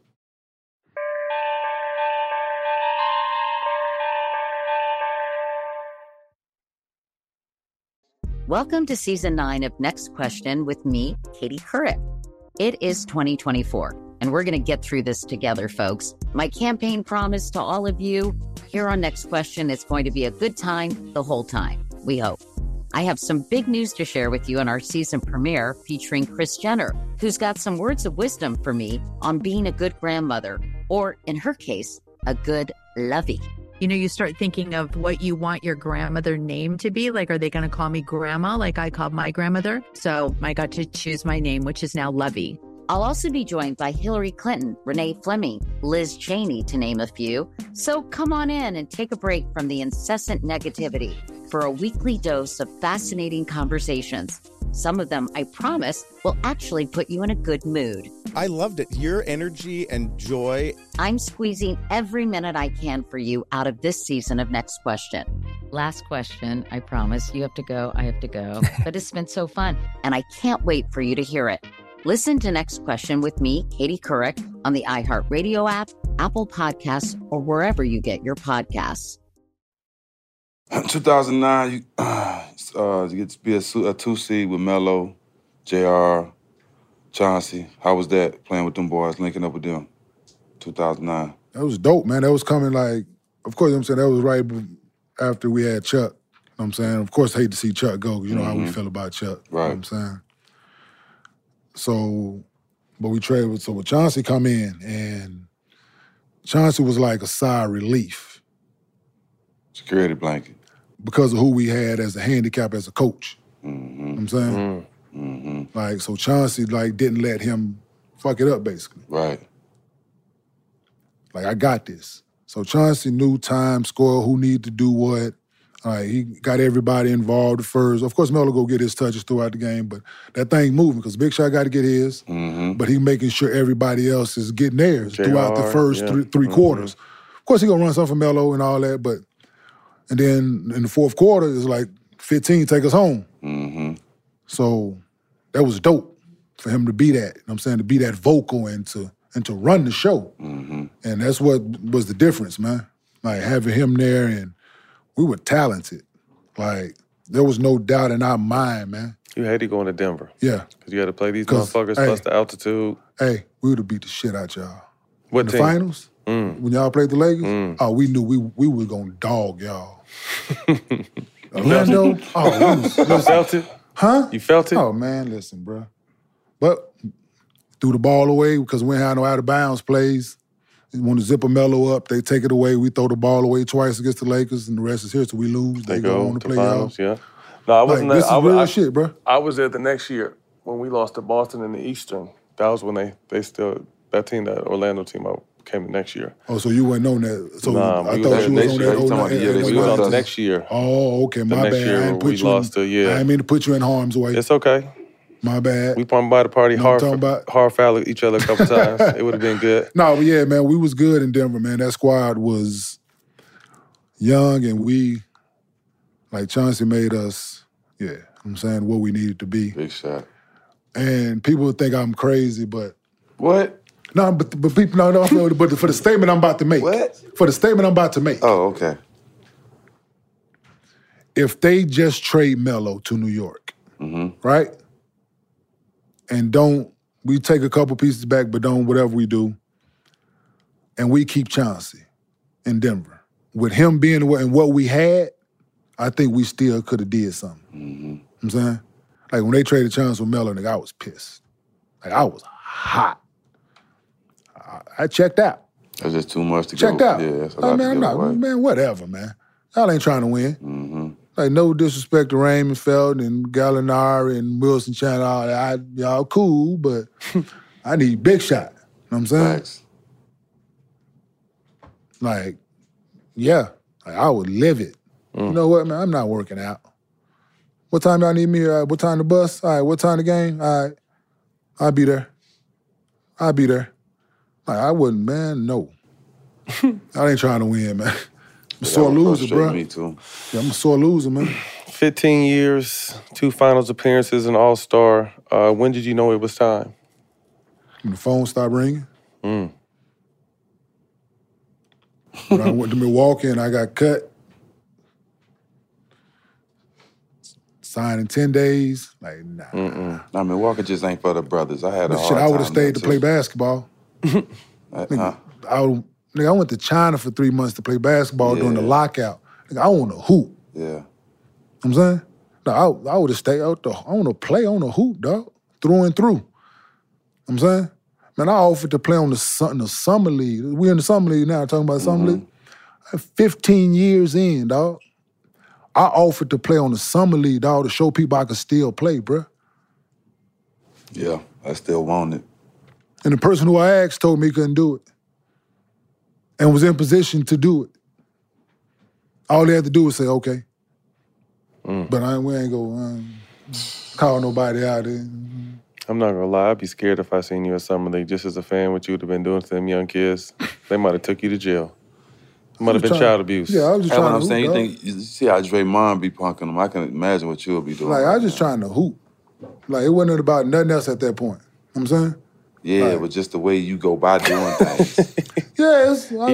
Welcome to Season 9 of Next Question with me, Katie Couric. It is 2024, and we're going to get through this together, folks. My campaign promise to all of you, here on Next Question, it's going to be a good time the whole time, we hope. I have some big news to share with you in our season premiere featuring Kris Jenner, who's got some words of wisdom for me on being a good grandmother, or in her case, a good lovey. You know, you start thinking of what you want your grandmother name to be. Like, are they going to call me grandma like I called my grandmother? So I got to choose my name, which is now Lovey. I'll also be joined by Hillary Clinton, Renee Fleming, Liz Cheney, to name a few. So come on in and take a break from the incessant negativity for a weekly dose of fascinating conversations. Some of them, I promise, will actually put you in a good mood. I loved it. Your energy and joy. I'm squeezing every minute I can for you out of this season of Next Question. Last question, I promise. You have to go, I have to go. But it's been so fun, and I can't wait for you to hear it. Listen to Next Question with me, Katie Couric, on the iHeartRadio app, Apple Podcasts, or wherever you get your podcasts. 2009, you get to be a 2 seed with Melo, JR, Chauncey. How was that, playing with them boys, linking up with them, 2009? That was dope, man. That was coming like, of course, I'm saying that was right after we had Chuck. You know what I'm saying? Of course, I hate to see Chuck go, because you know how we feel about Chuck. Right. You know what I'm saying? So, but we traded, so with Chauncey come in, and Chauncey was like a sigh of relief. Security blanket. Because of who we had as a handicap as a coach. You know what I'm saying? Like, so Chauncey, like, didn't let him fuck it up, basically. Right. Like, I got this. So Chauncey knew time, score, who needed to do what. He got everybody involved at first. Of course, Melo go get his touches throughout the game, but that thing moving, because Big Shot got to get his, but he making sure everybody else is getting theirs throughout the first three quarters. Of course, he going to run something for Melo and all that, but and then in the fourth quarter, it's like 15, take us home. So that was dope for him to be that. You know what I'm saying? To be that vocal and to run the show. And that's what was the difference, man. Like having him there, and we were talented. Like there was no doubt in our mind, man. You hated going to Denver. Yeah. Because you had to play these motherfuckers plus the altitude. Hey, we would have beat the shit out y'all. What in the team? finals, when y'all played the Lakers, we knew we were going to dog y'all. Orlando, you felt it? Huh? You felt it? Oh, man, listen, bro. But threw the ball away because we ain't had no out-of-bounds plays. When the zipper Melo up, they take it away. We throw the ball away twice against the Lakers, and the rest is here. So we lose. They go on to play finals, yeah. No, I wasn't. This is real shit, bro. I was there the next year when we lost to Boston in the Eastern. That was when they still, that Orlando team came the next year. Oh, so you wasn't on that. So nah, I thought you was on that. We was on the next year. Oh, okay, my bad. I didn't mean to put you in harm's way. It's okay. My bad. We probably by the party No, hard, I'm talking about- hard foul each other a couple times. It would have been good. No, but yeah, man, we was good in Denver, man. That squad was young, and we, like Chauncey made us, I'm saying, what we needed to be. Big shot. And people would think I'm crazy, but What? no, but people no, but for the statement I'm about to make. What? For the statement I'm about to make. Oh, okay. If they just trade Melo to New York, right? And we take a couple pieces back, but don't whatever we do, and we keep Chauncey in Denver. With him being and what we had, I think we still could have did something. You know what I'm saying? Like when they traded Chauncey with Melo, nigga, I was pissed. Like I was hot. I checked out. That's just too much to Checked go. out. Yeah, that's a Like, lot man, to I'm give not, away. man, whatever, man. Y'all ain't trying to win. Like, no disrespect to Raymond Felton and Gallinari and Wilson Chandler, all that. Y'all cool, but I need big shot. You know what I'm saying? Facts. Like, yeah, like, I would live it. You know what, man? I'm not working out. What time y'all need me? What time the bus? All right, what time the game? All right, I'll be there. I'll be there. Like, I wouldn't, man, no. I ain't trying to win, man. I'm a sore loser, bro. Me too. Yeah, I'm a sore loser, man. 15 years, 2 finals appearances, an all-star. When did you know it was time? When the phone stopped ringing. When I went to Milwaukee and I got cut, signed in 10 days, like, nah. Nah, Milwaukee just ain't for the brothers. I had a hard Shit, I would have time stayed there, to play too. basketball. Huh? I went to China for 3 months to play basketball during the Yeah. lockout. Nigga, I want to hoop. Yeah. You know what I'm saying? No, I would have stayed out there. I want to play on the hoop, dog. Through and through. You know what I'm saying? Man, I offered to play on the summer league. We're in the summer league now, talking about the summer league. 15 years in, dog. I offered to play on the summer league, dog, to show people I could still play, bruh. Yeah, I still want it. And the person who I asked told me he couldn't do it. And was in position to do it. All they had to do was say, okay. But we ain't go call nobody out there. I'm not gonna lie, I'd be scared if I seen you at Summer League. Just as a fan, what you would have been doing to them young kids. They might have took you to jail. It might have been child abuse. Yeah, I was just That's what trying I'm to saying. hoop, You dog. see how Draymond be punking them? I can imagine what you'll be doing. Like, I was just trying to hoop. Like, it wasn't about nothing else at that point. You know what I'm saying? Yeah, but just the way you go by doing things. Yeah,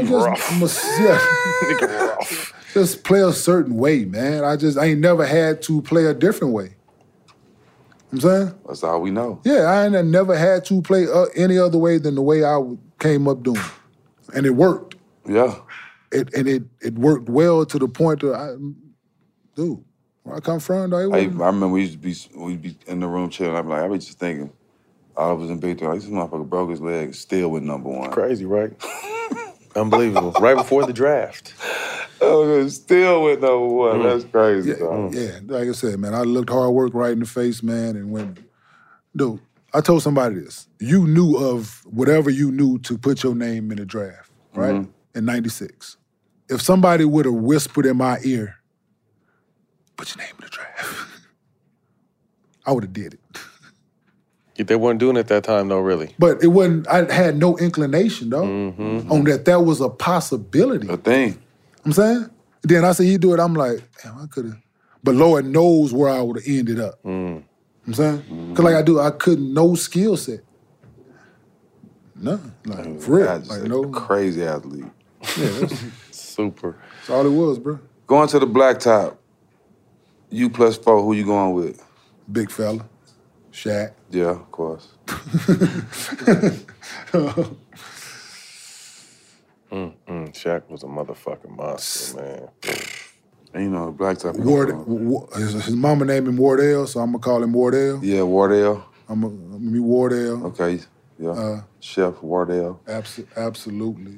just play a certain way, man. I ain't never had to play a different way. You know what I'm saying? That's all we know. Yeah, I ain't never had to play any other way than the way I came up doing. And it worked. Yeah. It worked well to the point that dude, where I come from, though, I remember we'd be in the room chilling. I'd be like, I was just thinking, I was in big like, this motherfucker broke his leg, still went number one. Crazy, right? Unbelievable. Right before the draft. Oh, still went number one. That's crazy, dog. Yeah, like I said, man, I looked hard work right in the face, man, and went, dude, I told somebody this. You knew of whatever you knew to put your name in the draft, right? In 96. If somebody would have whispered in my ear, put your name in the draft, I would have did it. They weren't doing it at that time, though, really. But it wasn't, I had no inclination, though, on that was a possibility. A thing. I'm saying? Then I said, he do it, I'm like, damn, I could have. But Lord knows where I would have ended up. You know what I'm saying? Because I couldn't, no skill set. Nothing. Like, for real. That's Like, a no. crazy athlete. Yeah, that's Super. all it was, bro. Going to the blacktop, you plus 4, who you going with? Big fella. Shaq. Yeah, of course. Shaq was a motherfucking monster, man. And you know, the blacktop. His mama named him Wardell, so I'm going to call him Wardell. Yeah, Wardell. I'm going to be Wardell. Okay, yeah. Chef Wardell. Absolutely.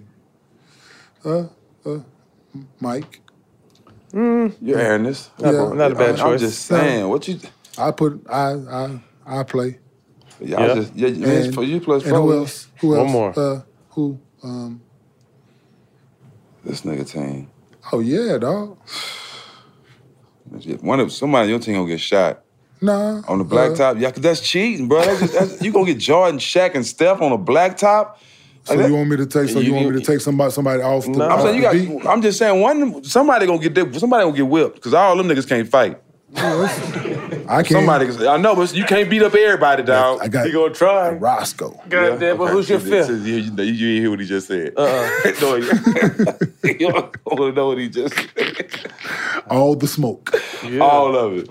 Mike. You're airing this. Not a bad choice. I'm just saying, what you... I play. Y'all just... Yeah, man, for you plus 4. And who else? One more. Who? This nigga team. Oh, yeah, dog. Somebody on your team gonna get shot. Nah. On the blacktop? Yeah, because that's cheating, bro. You gonna get Jordan, Shaq, and Steph on a blacktop? So you want me to take? So you want me to take somebody off the? No, I'm saying you got. I'm just saying somebody gonna get whipped because all them niggas can't fight. I can't. Somebody, I know, but you can't beat up everybody, dog. I got. You gonna try? Roscoe. Goddamn, but who's your fifth? You didn't hear what he just said. No, you don't want to know what he just said. All the smoke. Yeah. All of it.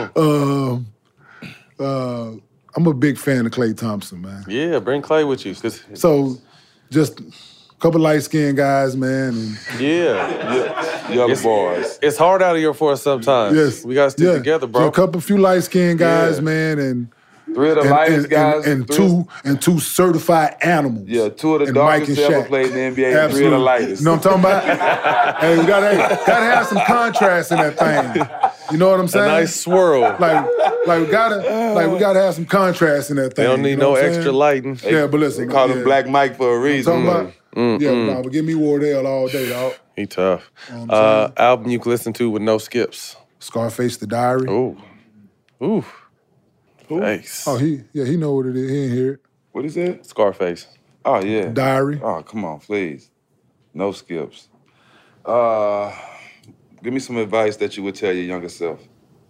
Mm-hmm. I'm a big fan of Klay Thompson, man. Yeah, bring Klay with you. So, just a couple light-skinned guys, man. And Young boys. It's hard out here for us sometimes. Yes. We got to stick together, bro. So a few light-skinned guys, man, and 3 of the lightest guys. And two certified animals. Yeah, 2 of the darkest ever played in the NBA, and 3 of the lightest. You know what I'm talking about? Hey, we gotta have some contrast in that thing. You know what I'm saying? A nice swirl. Like we gotta have some contrast in that thing. They don't need no extra lighting. Yeah, but listen. They call him Black Mike for a reason. Yeah, but give me Wardell all day, dog. He tough. Album you can listen to with no skips. Scarface, The Diary. Ooh. Nice. Oh, he know what it is. He ain't hear it. What is that? Scarface. Oh, yeah. Diary. Oh, come on, please. No skips. Give me some advice that you would tell your younger self.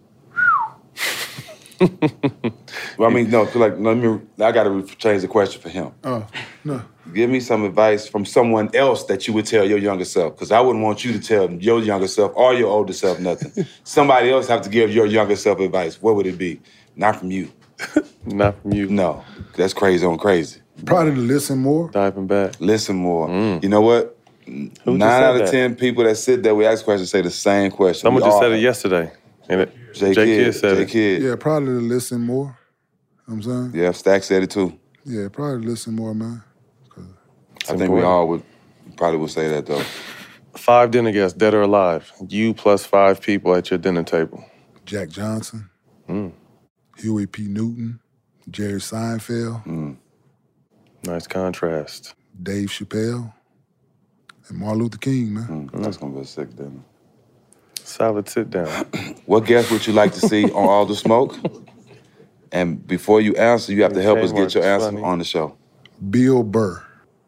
Well, I mean, no, I got to change the question for him. Oh, no. Give me some advice from someone else that you would tell your younger self, because I wouldn't want you to tell your younger self or your older self nothing. Somebody else have to give your younger self advice. What would it be? Not from you. Not from you. No, that's crazy on crazy. Probably to listen more. Diving back. Listen more. You know what? 9 out of 10 people that sit there, we ask questions, say the same question. Someone just said it yesterday. J Kidd said it. Kid. Yeah, probably to listen more. You know what I'm saying? Yeah, Stack said it too. Yeah, probably to listen more, man. I think we all would say that, though. 5 dinner guests, dead or alive. You plus 5 people at your dinner table. Jack Johnson. Huey P. Newton. Jerry Seinfeld. Nice contrast. Dave Chappelle. And Martin Luther King, man. That's going to be a sick dinner. Solid sit down. What guest would you like to see on All the Smoke? And before you answer, you have to help us get your answer on the show. Bill Burr.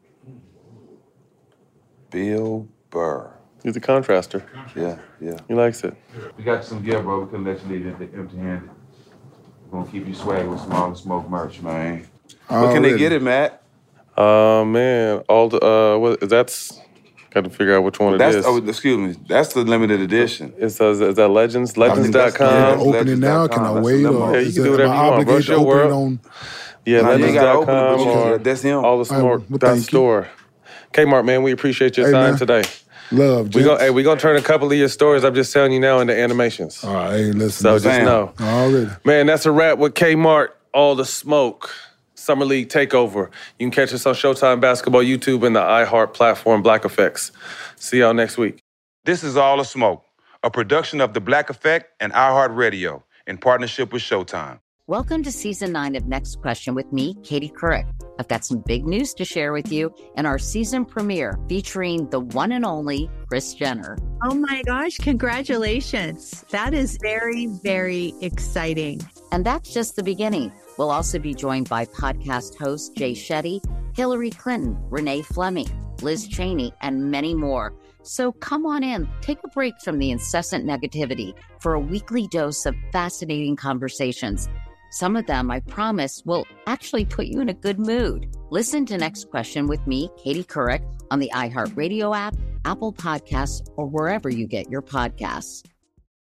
Bill Burr. He's a contraster. Yeah. He likes it. We got some gear, bro. We couldn't let you leave it empty-handed. We're going to keep you swag with some All the Smoke merch, man. Where can they get it, Matt? Man, all the, that's... Got to figure out which one it is. Oh, excuse me. That's the limited edition. Is that Legends? Legends.com? Opening now? Can I wait? Yeah, you can do whatever you want. Brush your world. Yeah, Legends.com or that's him. allthesmoke.store. Kmart, man, we appreciate your time today. Love, We're going to turn a couple of your stories, I'm just telling you now, into animations. All right, hey, listen. So just know. Already. Man, that's a wrap with Kmart, All the Smoke. Summer League Takeover. You can catch us on Showtime Basketball, YouTube, and the iHeart platform, Black Effects. See y'all next week. This is All the Smoke, a production of The Black Effect and iHeart Radio in partnership with Showtime. Welcome to Season 9 of Next Question with me, Katie Couric. I've got some big news to share with you in our season premiere featuring the one and only Kris Jenner. Oh my gosh, congratulations. That is very, very exciting. And that's just the beginning. We'll also be joined by podcast host Jay Shetty, Hillary Clinton, Renee Fleming, Liz Cheney, and many more. So come on in, take a break from the incessant negativity for a weekly dose of fascinating conversations. Some of them, I promise, will actually put you in a good mood. Listen to Next Question with me, Katie Couric, on the iHeartRadio app, Apple Podcasts, or wherever you get your podcasts.